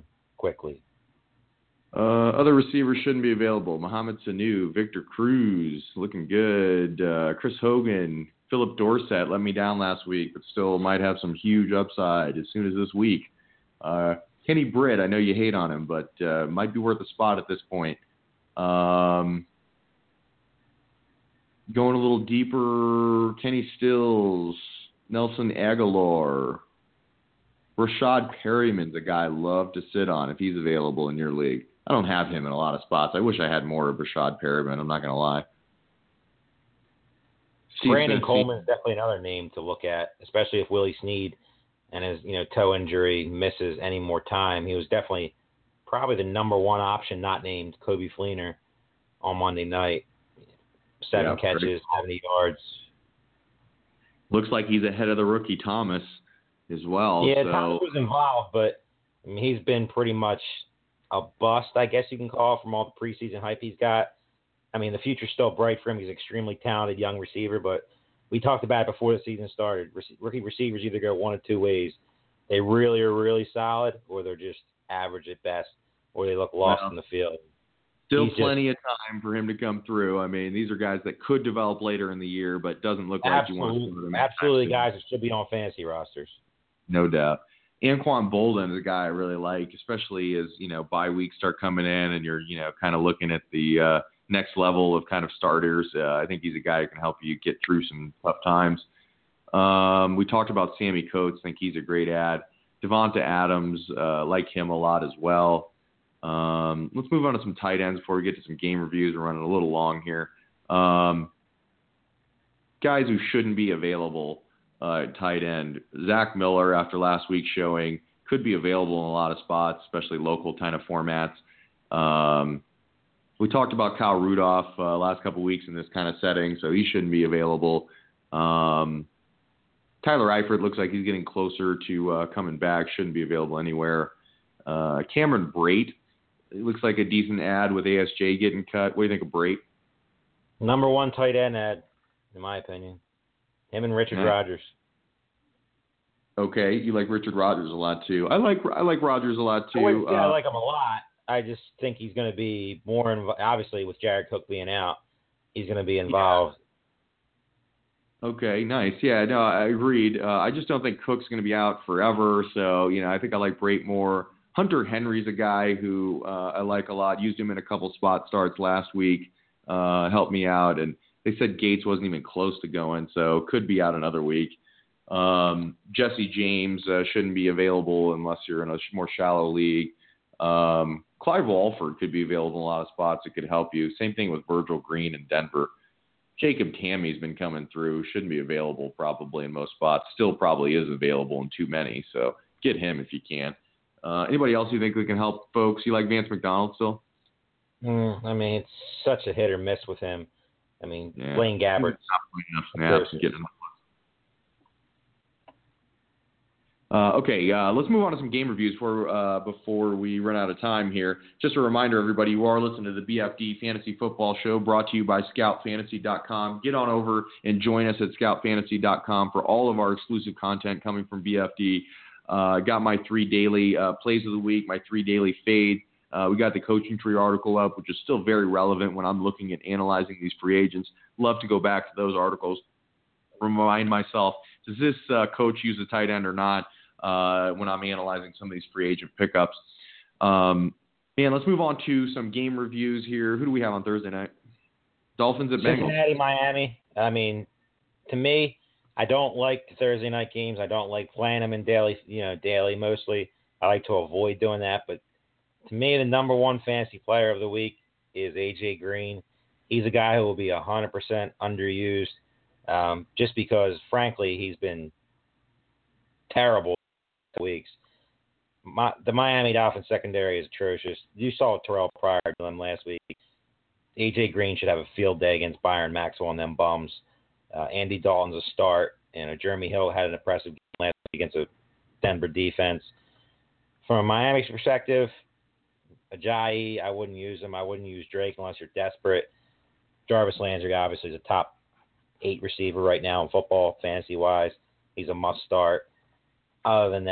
quickly. Uh, other receivers shouldn't be available. Mohamed Sanu, Victor Cruz, looking good. Uh, Chris Hogan, Philip Dorsett let me down last week, but still might have some huge upside as soon as this week. Uh, Kenny Britt, I know you hate on him, but uh, might be worth a spot at this point. Um, going a little deeper, Kenny Stills, Nelson Aguilar, Rashad Perryman's a guy I love to sit on if he's available in your league. I don't have him in a lot of spots. I wish I had more of Rashad Perryman. I'm not going to lie. Brandon Coleman is definitely another name to look at, especially if Willie Snead and his you know toe injury misses any more time. He was definitely probably the number one option, not named Kobe Fleener on Monday night. Seven yeah, catches, great. seventy yards. Looks like he's ahead of the rookie Thomas as well. Yeah, so. Thomas was involved, but I mean, he's been pretty much a bust, I guess you can call, from all the preseason hype he's got. I mean, the future's still bright for him. He's an extremely talented young receiver, but we talked about it before the season started. Rookie receivers either go one of two ways. They really are really solid, or they're just average at best, or they look lost well, in the field. Still He's plenty just, of time for him to come through. I mean, these are guys that could develop later in the year, but doesn't look like you want to put them. Absolutely, guys that should be on fantasy rosters. No doubt. Anquan Bolden is a guy I really like, especially as, you know, bye weeks start coming in and you're, you know, kind of looking at the uh, next level of kind of starters. Uh, I think he's a guy who can help you get through some tough times. Um, we talked about Sammy Coates. think he's a great ad. Devonta Adams, uh, like him a lot as well. Um, let's move on to some tight ends before we get to some game reviews. We're running a little long here. Um, guys who shouldn't be available. Uh, tight end. Zach Miller, after last week's showing, could be available in a lot of spots, especially local kind of formats. Um, we talked about Kyle Rudolph uh, last couple weeks in this kind of setting, so he shouldn't be available. Um, Tyler Eifert looks like he's getting closer to uh, coming back, shouldn't be available anywhere. Uh, Cameron Brate, it looks like a decent ad with A S J getting cut. What do you think of Brate? Number one tight end ad, in my opinion. Him and Richard yeah. Rodgers. Okay, you like Richard Rodgers a lot too. I like I like Rodgers a lot too. I, yeah, uh, I like him a lot. I just think he's going to be more inv- obviously with Jared Cook being out, he's going to be involved. Yeah. Okay, nice. Yeah, no, I agreed. Uh, I just don't think Cook's going to be out forever. So you know, I think I like Brate more. Hunter Henry's a guy who uh, I like a lot. Used him in a couple spot starts last week. Uh, helped me out and. They said Gates wasn't even close to going, so could be out another week. Um, Jesse James uh, shouldn't be available unless you're in a more shallow league. Um, Clive Walford could be available in a lot of spots. It could help you. Same thing with Virgil Green in Denver. Jacob Tammy's been coming through. Shouldn't be available probably in most spots. Still probably is available in too many, so get him if you can. Uh, anybody else you think we can help folks? You like Vance McDonald still? Mm, I mean, it's such a hit or miss with him. I mean, yeah. Blaine Gabbert. Uh, okay, uh, let's move on to some game reviews for, uh, before we run out of time here. Just a reminder, everybody, you are listening to the B F D Fantasy Football Show brought to you by Scout Fantasy dot com. Get on over and join us at Scout Fantasy dot com for all of our exclusive content coming from B F D. Uh, got my three daily uh, plays of the week, my three daily fade. Uh, we got the coaching tree article up, which is still very relevant when I'm looking at analyzing these free agents. Love to go back to those articles, remind myself, does this uh, coach use a tight end or not uh, when I'm analyzing some of these free agent pickups. Um, man, let's move on to some game reviews here. Who do we have on Thursday night? Dolphins at Bengals. Cincinnati, Miami. I mean, to me, I don't like the Thursday night games. I don't like playing them in daily, you know, daily mostly. I like to avoid doing that, but to me, the number one fantasy player of the week is A J Green. He's a guy who will be one hundred percent underused um, just because, frankly, he's been terrible weeks. My, the Miami Dolphins secondary is atrocious. You saw Terrell Pryor do them last week. A J Green should have a field day against Byron Maxwell and them bums. Uh, Andy Dalton's a start. And uh, Jeremy Hill had an impressive game last week against a Denver defense. From a Miami's perspective, Ajayi, I wouldn't use him. I wouldn't use Drake unless you're desperate. Jarvis Landry obviously is a top eight receiver right now in football, fantasy-wise. He's a must-start. Other than that,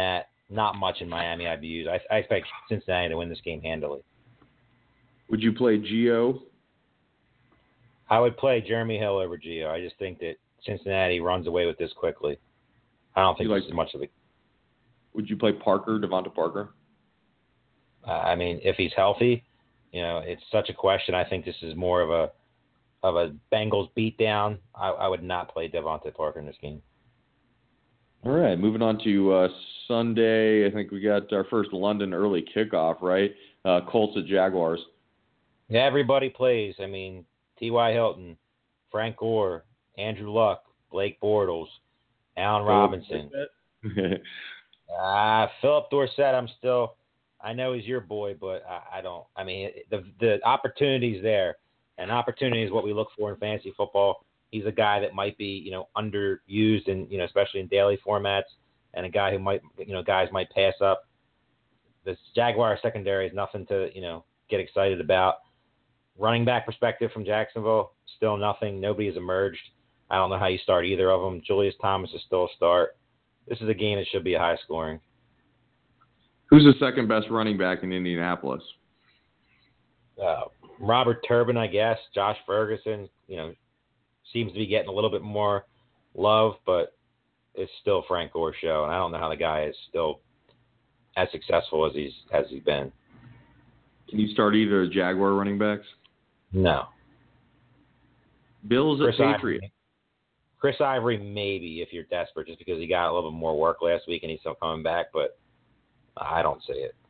not much in Miami I B Us. I, I expect Cincinnati to win this game handily. Would you play Gio? I would play Jeremy Hill over Gio. I just think that Cincinnati runs away with this quickly. I don't think You this like- is much of a. Would you play Parker, Devonta Parker? Uh, I mean, if he's healthy, you know, it's such a question. I think this is more of a of a Bengals beatdown. I, I would not play Devonta Parker in this game. All right, moving on to uh, Sunday. I think we got our first London early kickoff, right? Uh, Colts at Jaguars. Yeah, everybody plays. I mean, T Y. Hilton, Frank Gore, Andrew Luck, Blake Bortles, Allen Robinson. Ah, uh, Philip Dorsett, I'm still – I know he's your boy, but I, I don't – I mean, the the opportunity's there, and opportunity is what we look for in fantasy football. He's a guy that might be, you know, underused, and you know, especially in daily formats, and a guy who might, you know, guys might pass up. This Jaguar secondary is nothing to, you know, get excited about. Running back perspective from Jacksonville, still nothing. Nobody has emerged. I don't know how you start either of them. Julius Thomas is still a start. This is a game that should be a high scoring. Who's the second best running back in Indianapolis? Uh, Robert Turbin, I guess. Josh Ferguson, you know, seems to be getting a little bit more love, but it's still Frank Gore's show, and I don't know how the guy is still as successful as he's as he's been. Can you start either Jaguar running backs? No. Bills at Chris Patriots. Ivory, Chris Ivory, maybe, if you're desperate, just because he got a little bit more work last week and he's still coming back, but I don't see it.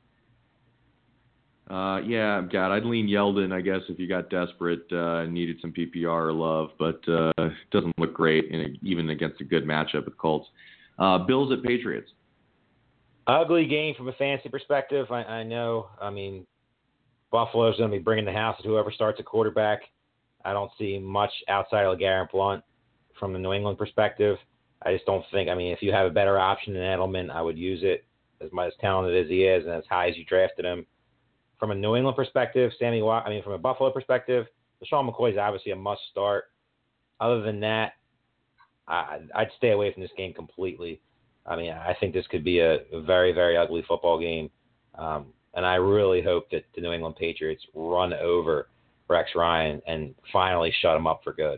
Uh, yeah, God, I'd lean Yeldon, I guess, if you got desperate uh, and needed some P P R or love, but uh, it doesn't look great, in a, even against a good matchup with Colts. Uh, Bills at Patriots. Ugly game from a fantasy perspective. I, I know, I mean, Buffalo's going to be bringing the house to whoever starts at quarterback. I don't see much outside of LeGarrette Blount from the New England perspective. I just don't think, I mean, if you have a better option than Edelman, I would use it as much as talented as he is and as high as you drafted him. From a New England perspective, Sammy Watt, I mean, from a Buffalo perspective, LeSean McCoy is obviously a must start. Other than that, I, I'd stay away from this game completely. I mean, I think this could be a, a very, very ugly football game. Um, and I really hope that the New England Patriots run over Rex Ryan and finally shut him up for good.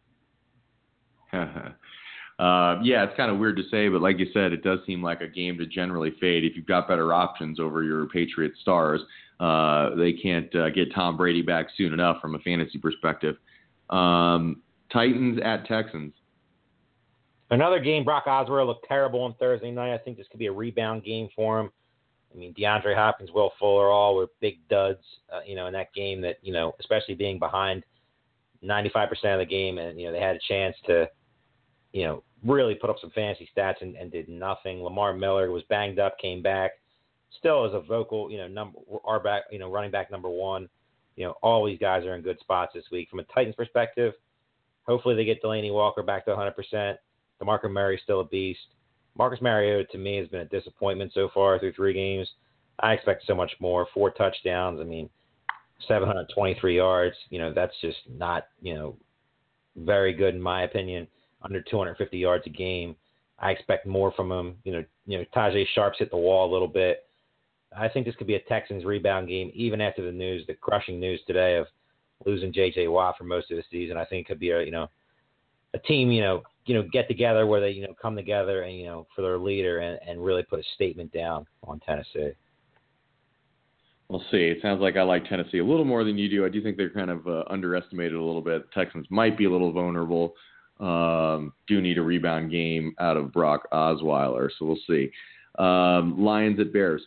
Uh, yeah, it's kind of weird to say, but like you said, it does seem like a game to generally fade. If you've got better options over your Patriot stars, uh, they can't uh, get Tom Brady back soon enough from a fantasy perspective. Um, Titans at Texans. Another game, Brock Osweiler looked terrible on Thursday night. I think this could be a rebound game for him. I mean, DeAndre Hopkins, Will Fuller, all were big duds, uh, you know, in that game that, you know, especially being behind ninety-five percent of the game, and, you know, they had a chance to, you know, really put up some fantasy stats and, and did nothing. Lamar Miller was banged up, came back, still as a vocal, you know, number our back, you know, running back number one. You know, all these guys are in good spots this week. From a Titans perspective, hopefully they get Delaney Walker back to one hundred percent. DeMarco Murray's still a beast. Marcus Mariota, to me, has been a disappointment so far through three games. I expect so much more. Four touchdowns. I mean, seven hundred twenty-three yards. You know, that's just not, you know, very good in my opinion. Under two hundred fifty yards a game. I expect more from him. You know, you know, Tajay Sharp's hit the wall a little bit. I think this could be a Texans rebound game, even after the news, the crushing news today of losing J J Watt for most of the season. I think it could be a, you know, a team, you know, you know, get together where they, you know, come together and, you know, for their leader and, and really put a statement down on Tennessee. We'll see. It sounds like I like Tennessee a little more than you do. I do think they're kind of uh, underestimated a little bit. Texans might be a little vulnerable. Um, do need a rebound game out of Brock Osweiler, so we'll see. Um, Lions at Bears.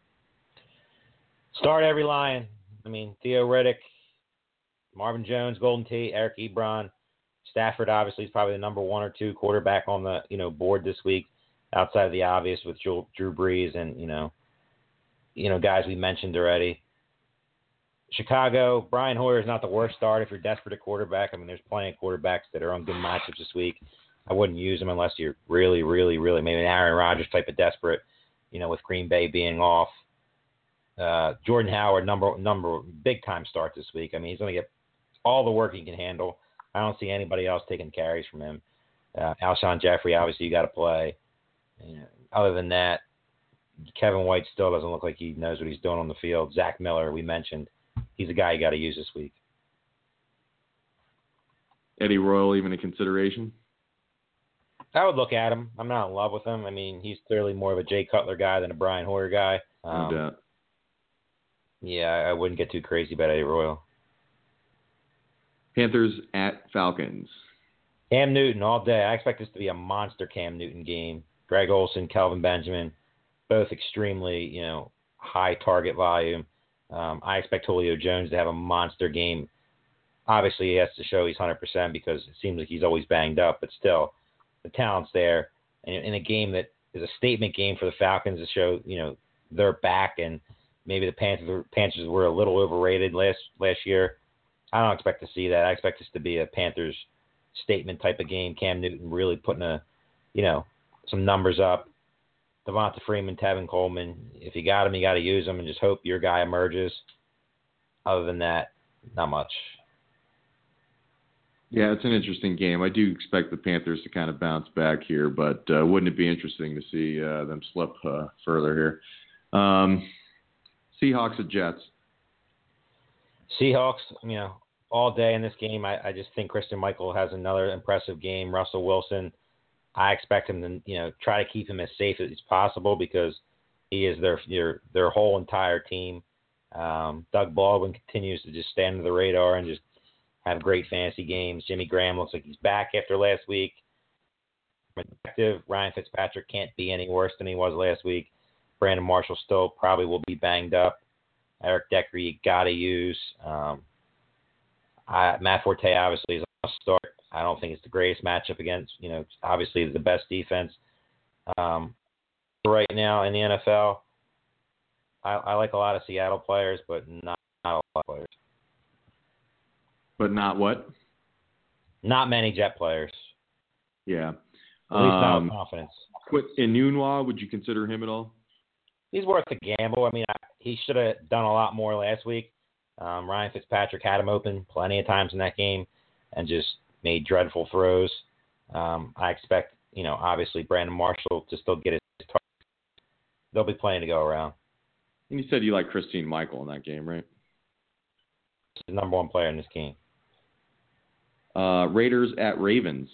Start every Lion. I mean, Theo Riddick, Marvin Jones, Golden Tate, Eric Ebron. Stafford obviously is probably the number one or two quarterback on the, you know, board this week, outside of the obvious with Drew, Drew Brees and, you know, you know, guys we mentioned already. Chicago, Brian Hoyer is not the worst start if you're desperate at quarterback. I mean, there's plenty of quarterbacks that are on good matchups this week. I wouldn't use them unless you're really, really, really maybe an Aaron Rodgers type of desperate, you know, with Green Bay being off. Uh, Jordan Howard, number number big time start this week. I mean, he's going to get all the work he can handle. I don't see anybody else taking carries from him. Uh, Alshon Jeffrey, obviously, you got to play. You know, other than that, Kevin White still doesn't look like he knows what he's doing on the field. Zach Miller, we mentioned, he's a guy you got to use this week. Eddie Royal even a consideration? I would look at him. I'm not in love with him. I mean, he's clearly more of a Jay Cutler guy than a Brian Hoyer guy. Um, No doubt. Yeah, I wouldn't get too crazy about Eddie Royal. Panthers at Falcons. Cam Newton all day. I expect this to be a monster Cam Newton game. Greg Olsen, Kelvin Benjamin, both extremely, you know, high target volume. Um, I expect Julio Jones to have a monster game. Obviously, he has to show he's one hundred percent because it seems like he's always banged up, but still, the talent's there. And in a game that is a statement game for the Falcons to show, you know, they're back and maybe the Panthers, Panthers were a little overrated last last year. I don't expect to see that. I expect this to be a Panthers statement type of game. Cam Newton really putting a, you know, some numbers up. Devonta Freeman, Tevin Coleman. If you got him, you got to use him and just hope your guy emerges. Other than that, not much. Yeah, it's an interesting game. I do expect the Panthers to kind of bounce back here, but uh, wouldn't it be interesting to see uh, them slip uh, further here? Um, Seahawks at Jets. Seahawks, you know, all day in this game. I, I just think Christian Michael has another impressive game. Russell Wilson, I expect him to, you know, try to keep him as safe as possible because he is their their, their whole entire team. Um, Doug Baldwin continues to just stay under the radar and just have great fantasy games. Jimmy Graham looks like he's back after last week. Ryan Fitzpatrick can't be any worse than he was last week. Brandon Marshall still probably will be banged up. Eric Decker, you got to use. Um, I, Matt Forte obviously is a start. I don't think it's the greatest matchup against, you know, obviously the best defense um, right now in the N F L. I, I like a lot of Seattle players, but not, not a lot of players. But not what? Not many Jet players. Yeah. At least not Um, with confidence. Enunwa, would you consider him at all? He's worth a gamble. I mean, I, he should have done a lot more last week. Um, Ryan Fitzpatrick had him open plenty of times in that game and just made dreadful throws. Um, I expect, you know, obviously Brandon Marshall to still get his target. There'll be plenty to go around. And you said you like Christine Michael in that game, right? He's the number one player in this game. Uh, Raiders at Ravens.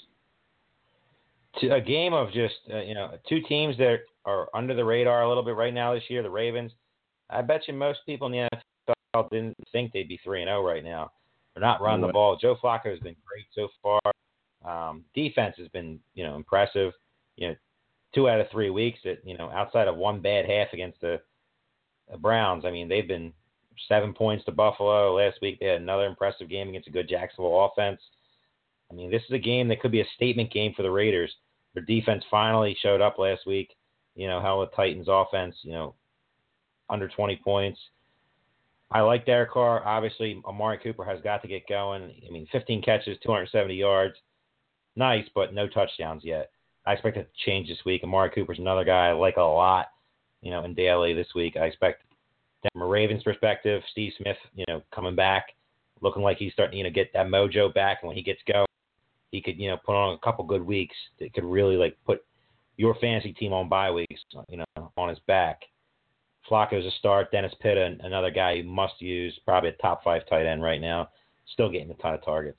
To a game of just, uh, you know, two teams that are under the radar a little bit right now this year, the Ravens. I bet you most people in the N F L didn't think they'd be three and oh right now. They're not running the ball. Joe Flacco has been great so far. Um, defense has been, you know, impressive. You know, two out of three weeks that, you know, outside of one bad half against the, the Browns, I mean, they've been seven points to Buffalo. Last week they had another impressive game against a good Jacksonville offense. I mean, this is a game that could be a statement game for the Raiders. Their defense finally showed up last week. You know, how the Titans offense, you know, under twenty points. I like Derek Carr. Obviously, Amari Cooper has got to get going. I mean, fifteen catches, two hundred seventy yards. Nice, but no touchdowns yet. I expect it to change this week. Amari Cooper's another guy I like a lot, you know, in daily this week. I expect from a Ravens perspective, Steve Smith, you know, coming back, looking like he's starting, you know, get that mojo back. And when he gets going, he could, you know, put on a couple good weeks that could really, like, put your fantasy team on bye weeks, you know, on his back. Flacco's a start. Dennis Pitta, another guy you must use, probably a top five tight end right now, still getting a ton of targets.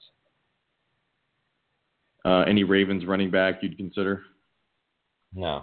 Uh, any Ravens running back you'd consider? No.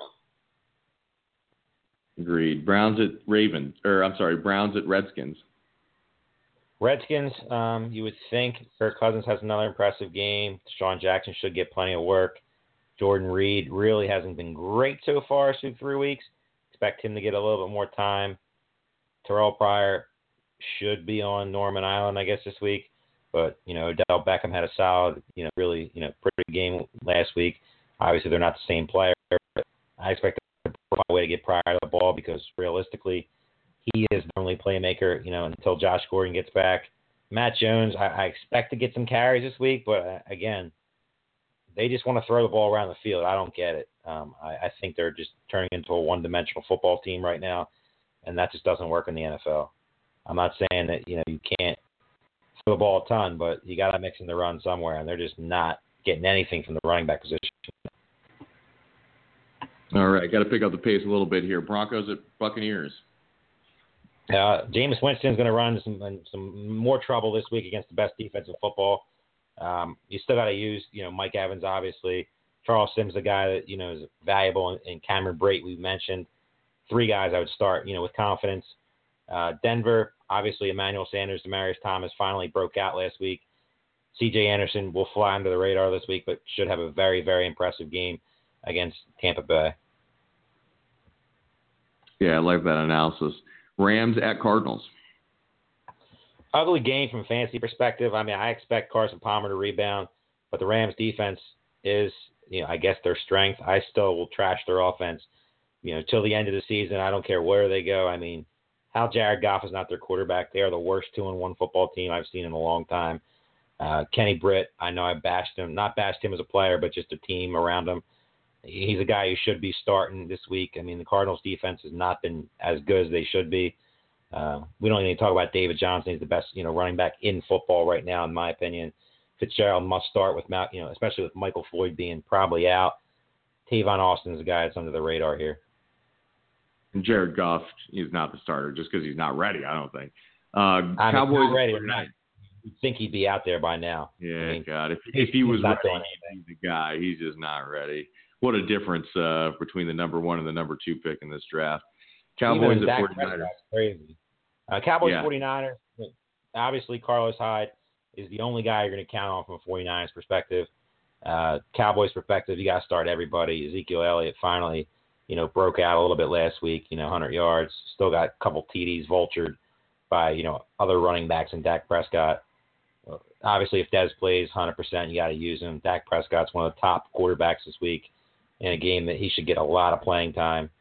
Agreed. Browns at Ravens, or I'm sorry, Browns at Redskins. Redskins, um, you would think Kirk Cousins has another impressive game. Deshaun Jackson should get plenty of work. Jordan Reed really hasn't been great so far through three weeks. Expect him to get a little bit more time. Terrell Pryor should be on Norman Island, I guess, this week. But, you know, Odell Beckham had a solid, you know, really, you know, pretty game last week. Obviously, they're not the same player. But I expect them to find a way to get Pryor the ball because, realistically, he is the only playmaker, you know, until Josh Gordon gets back. Matt Jones, I, I expect to get some carries this week. But, uh, again, they just want to throw the ball around the field. I don't get it. Um, I, I think they're just turning into a one-dimensional football team right now, and that just doesn't work in the N F L. I'm not saying that, you know, you can't throw the ball a ton, but you got to mix in the run somewhere, and they're just not getting anything from the running back position. All right, got to pick up the pace a little bit here. Broncos at Buccaneers. Uh, Jameis Winston's going to run into some, some more trouble this week against the best defense in football. Um, you still got to use, you know, Mike Evans, obviously. Charles Sims, a guy that, you know, is valuable, and, and Cameron Brate, we mentioned. Three guys I would start, you know, with confidence. Uh, Denver, obviously, Emmanuel Sanders, Demaryius Thomas finally broke out last week. C J Anderson will fly under the radar this week, but should have a very, very impressive game against Tampa Bay. Yeah, I like that analysis. Rams at Cardinals. Ugly game from a fantasy perspective. I mean, I expect Carson Palmer to rebound, but the Rams defense is, you know, I guess their strength. I still will trash their offense, you know, till the end of the season. I don't care where they go. I mean, how Jared Goff is not their quarterback. They are the worst two and one football team I've seen in a long time. Uh, Kenny Britt, I know I bashed him, not bashed him as a player, but just a team around him. He's a guy who should be starting this week. I mean, the Cardinals defense has not been as good as they should be. Uh, we don't even talk about David Johnson. He's the best, you know, running back in football right now, in my opinion. Fitzgerald must start with, you know, especially with Michael Floyd being probably out. Tavon Austin's a guy that's under the radar here. And Jared Goff is not the starter just because he's not ready, I don't think. Uh, I mean, Cowboys not ready. You'd think he'd be out there by now. Yeah, I mean, God. If, if he was not ready, he's the guy. He's just not ready. What a difference uh, between the number one and the number two pick in this draft. Cowboys Even at Dak forty-niners. Crazy. Uh, Cowboys Yeah. forty-niners. Obviously, Carlos Hyde is the only guy you're going to count on from a forty-niners perspective. Uh, Cowboys perspective, you got to start everybody. Ezekiel Elliott finally, you know, broke out a little bit last week. You know, one hundred yards. Still got a couple T Ds vultured by, you know, other running backs and Dak Prescott. Uh, obviously, if Dez plays one hundred percent, you got to use him. Dak Prescott's one of the top quarterbacks this week in a game that he should get a lot of playing time.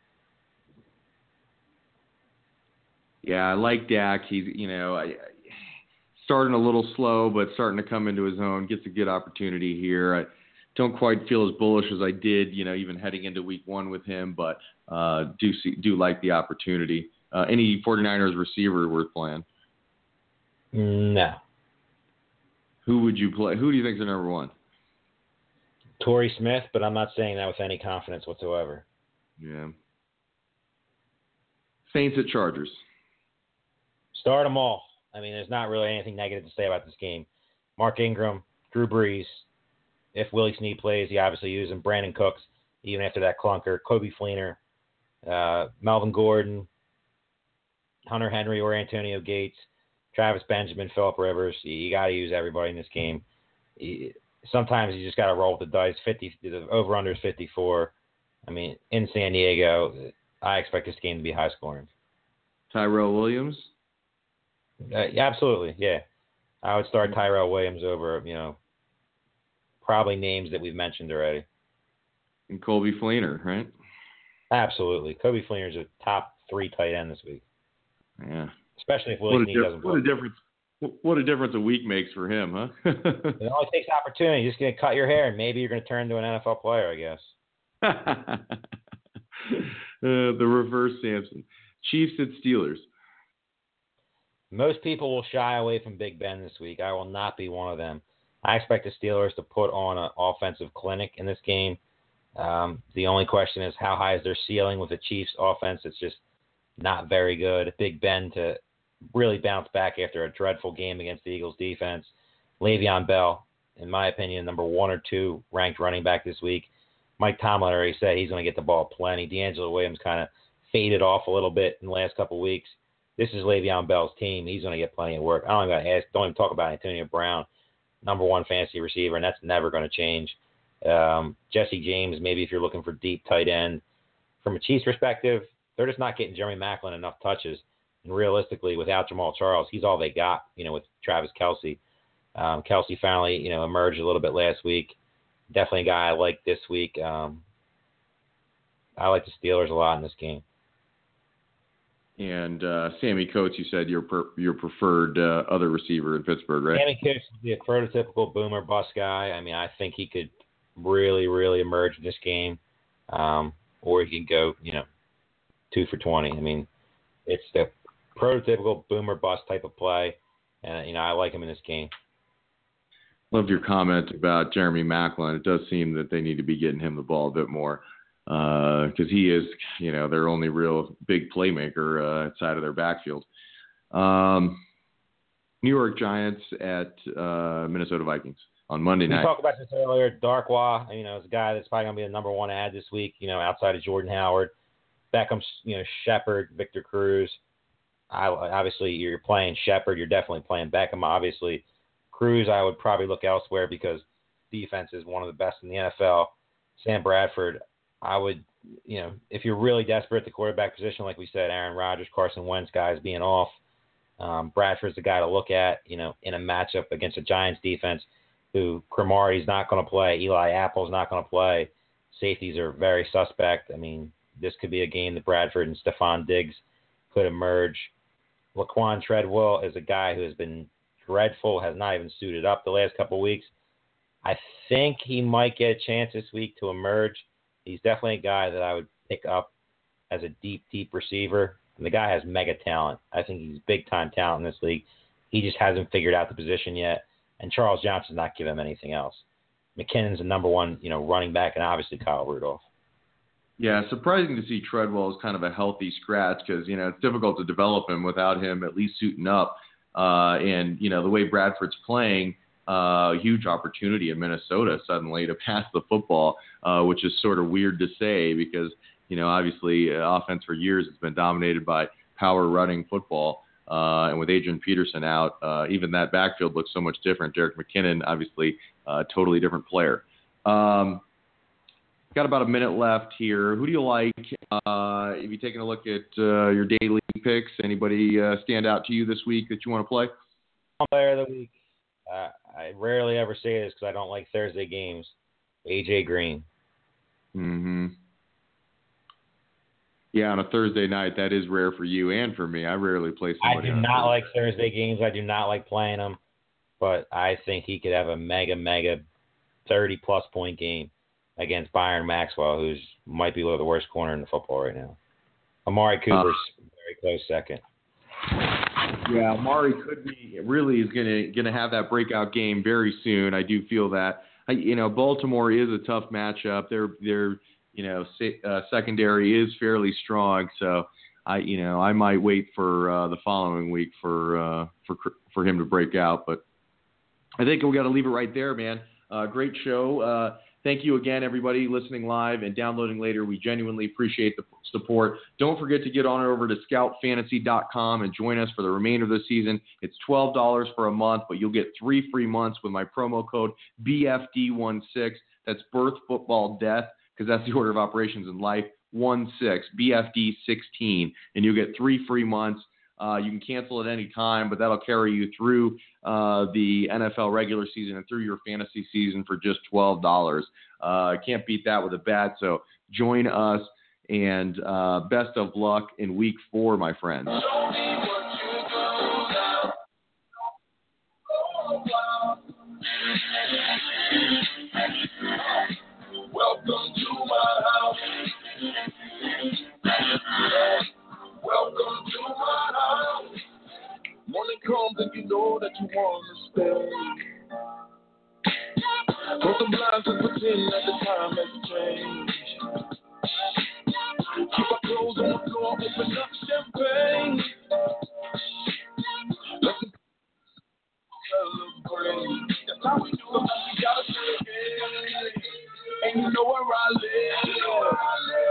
Yeah, I like Dak. He's, you know, I, starting a little slow, but starting to come into his own. Gets a good opportunity here. I don't quite feel as bullish as I did, you know, even heading into week one with him, but uh, do see, do like the opportunity. Uh, any forty-niners receiver worth playing? No. Who would you play? Who do you think is the number one? Torrey Smith, but I'm not saying that with any confidence whatsoever. Yeah. Saints at Chargers. Start them all. I mean, there's not really anything negative to say about this game. Mark Ingram, Drew Brees. If Willie Snead plays, he obviously uses him. Brandon Cooks, even after that clunker. Kobe Fleener, uh, Melvin Gordon, Hunter Henry or Antonio Gates, Travis Benjamin, Phillip Rivers. You, you got to use everybody in this game. You, sometimes you just got to roll with the dice. fifty, the over-under is fifty-four. I mean, in San Diego, I expect this game to be high scoring. Tyrell Williams? Uh, yeah, absolutely, yeah. I would start Tyrell Williams over, you know, probably names that we've mentioned already. And Colby Fleener, right? Absolutely. Kobe Fleener is a top three tight end this week. Yeah. Especially if Willie Snead diff- doesn't play. What a difference! What a difference a week makes for him, huh? It only takes opportunity. You're just going to cut your hair, and maybe you're going to turn into an N F L player, I guess. uh, the reverse Samson. Chiefs at Steelers. Most people will shy away from Big Ben this week. I will not be one of them. I expect the Steelers to put on an offensive clinic in this game. Um, the only question is how high is their ceiling with the Chiefs offense? It's just not very good. Big Ben to really bounce back after a dreadful game against the Eagles defense. Le'Veon Bell, in my opinion, number one or two ranked running back this week. Mike Tomlin already said he's going to get the ball plenty. D'Angelo Williams kind of faded off a little bit in the last couple of weeks. This is Le'Veon Bell's team. He's going to get plenty of work. I don't even ask, don't even talk about Antonio Brown, number one fantasy receiver, and that's never going to change. Um, Jesse James, maybe if you're looking for deep tight end. From a Chiefs perspective, they're just not getting Jeremy Maclin enough touches. And realistically, without Jamal Charles, he's all they got, you know, with Travis Kelce. Um, Kelce finally, you know, emerged a little bit last week. Definitely a guy I like this week. Um, I like the Steelers a lot in this game. And uh, Sammy Coates, you said your per- your preferred uh, other receiver in Pittsburgh, right? Sammy Coates would be a prototypical boomer bust guy. I mean, I think he could really, really emerge in this game. Um, or he could go, you know, two for twenty. I mean, it's the prototypical boomer bust type of play. And, you know, I like him in this game. Loved your comment about Jeremy Maclin. It does seem that they need to be getting him the ball a bit more. because uh, he is, you know, their only real big playmaker uh, outside of their backfield. Um, New York Giants at uh, Minnesota Vikings on Monday night. We talked about this earlier. Darkwa, you know, is a guy that's probably going to be the number one ad this week, you know, outside of Jordan Howard. Beckham, you know, Shepard, Victor Cruz. I, obviously, you're playing Shepard. You're definitely playing Beckham, obviously. Cruz, I would probably look elsewhere because defense is one of the best in the N F L. Sam Bradford, I would, you know, if you're really desperate at the quarterback position, like we said, Aaron Rodgers, Carson Wentz, guys being off, um, Bradford's the guy to look at, you know, in a matchup against a Giants defense who Cromartie's not going to play, Eli Apple's not going to play. Safeties are very suspect. I mean, this could be a game that Bradford and Stephon Diggs could emerge. Laquan Treadwell is a guy who has been dreadful, has not even suited up the last couple of weeks. I think he might get a chance this week to emerge. He's definitely a guy that I would pick up as a deep, deep receiver. And the guy has mega talent. I think he's big-time talent in this league. He just hasn't figured out the position yet. And Charles Johnson's not giving him anything else. McKinnon's the number one, you know, running back, and obviously Kyle Rudolph. Yeah, surprising to see Treadwell as kind of a healthy scratch because, you know, it's difficult to develop him without him at least suiting up. Uh, and, you know, the way Bradford's playing, uh, huge opportunity in Minnesota suddenly to pass the football, uh, which is sort of weird to say because, you know, obviously uh, offense for years has been dominated by power running football. Uh, and with Adrian Peterson out, uh, even that backfield looks so much different. Jerick McKinnon, obviously, a uh, totally different player. Um, got about a minute left here. Who do you like? Uh, if you're taking a look at uh, your daily picks, anybody uh, stand out to you this week that you want to play? Player of the week. Uh, I rarely ever say this because I don't like Thursday games. A J Green. Mm-hmm. Yeah, on a Thursday night, that is rare for you and for me. I rarely play somebody. I do on not Thursday. like Thursday games. I do not like playing them. But I think he could have a mega, mega thirty-plus point game against Byron Maxwell, who's might be one of the worst corner in the football right now. Amari Cooper's uh, very close second. Yeah, Amari could be really is gonna gonna have that breakout game very soon. I do feel that. I, you know, Baltimore is a tough matchup. They're they're you know uh, secondary is fairly strong, so I you know I might wait for uh, the following week for uh, for for him to break out. But I think we got to leave it right there, man. Uh, great show. Uh, Thank you again, everybody listening live and downloading later. We genuinely appreciate the support. Don't forget to get on over to scout fantasy dot com and join us for the remainder of the season. It's twelve dollars for a month, but you'll get three free months with my promo code B F D sixteen. That's birth, football, death, because that's the order of operations in life. one six, B F D sixteen, and you'll get three free months. Uh, you can cancel at any time, but that'll carry you through uh, the N F L regular season and through your fantasy season for just twelve dollars. Uh, can't beat that with a bat, so join us, and uh, best of luck in week four, my friends. Welcome to my house. Welcome to my house. Morning comes and you know that you want to stay. Close the blinds and pretend that the time has changed. Keep our clothes on the floor, open up champagne. Let's celebrate. That's how we do it. We gotta celebrate. And you know where I live.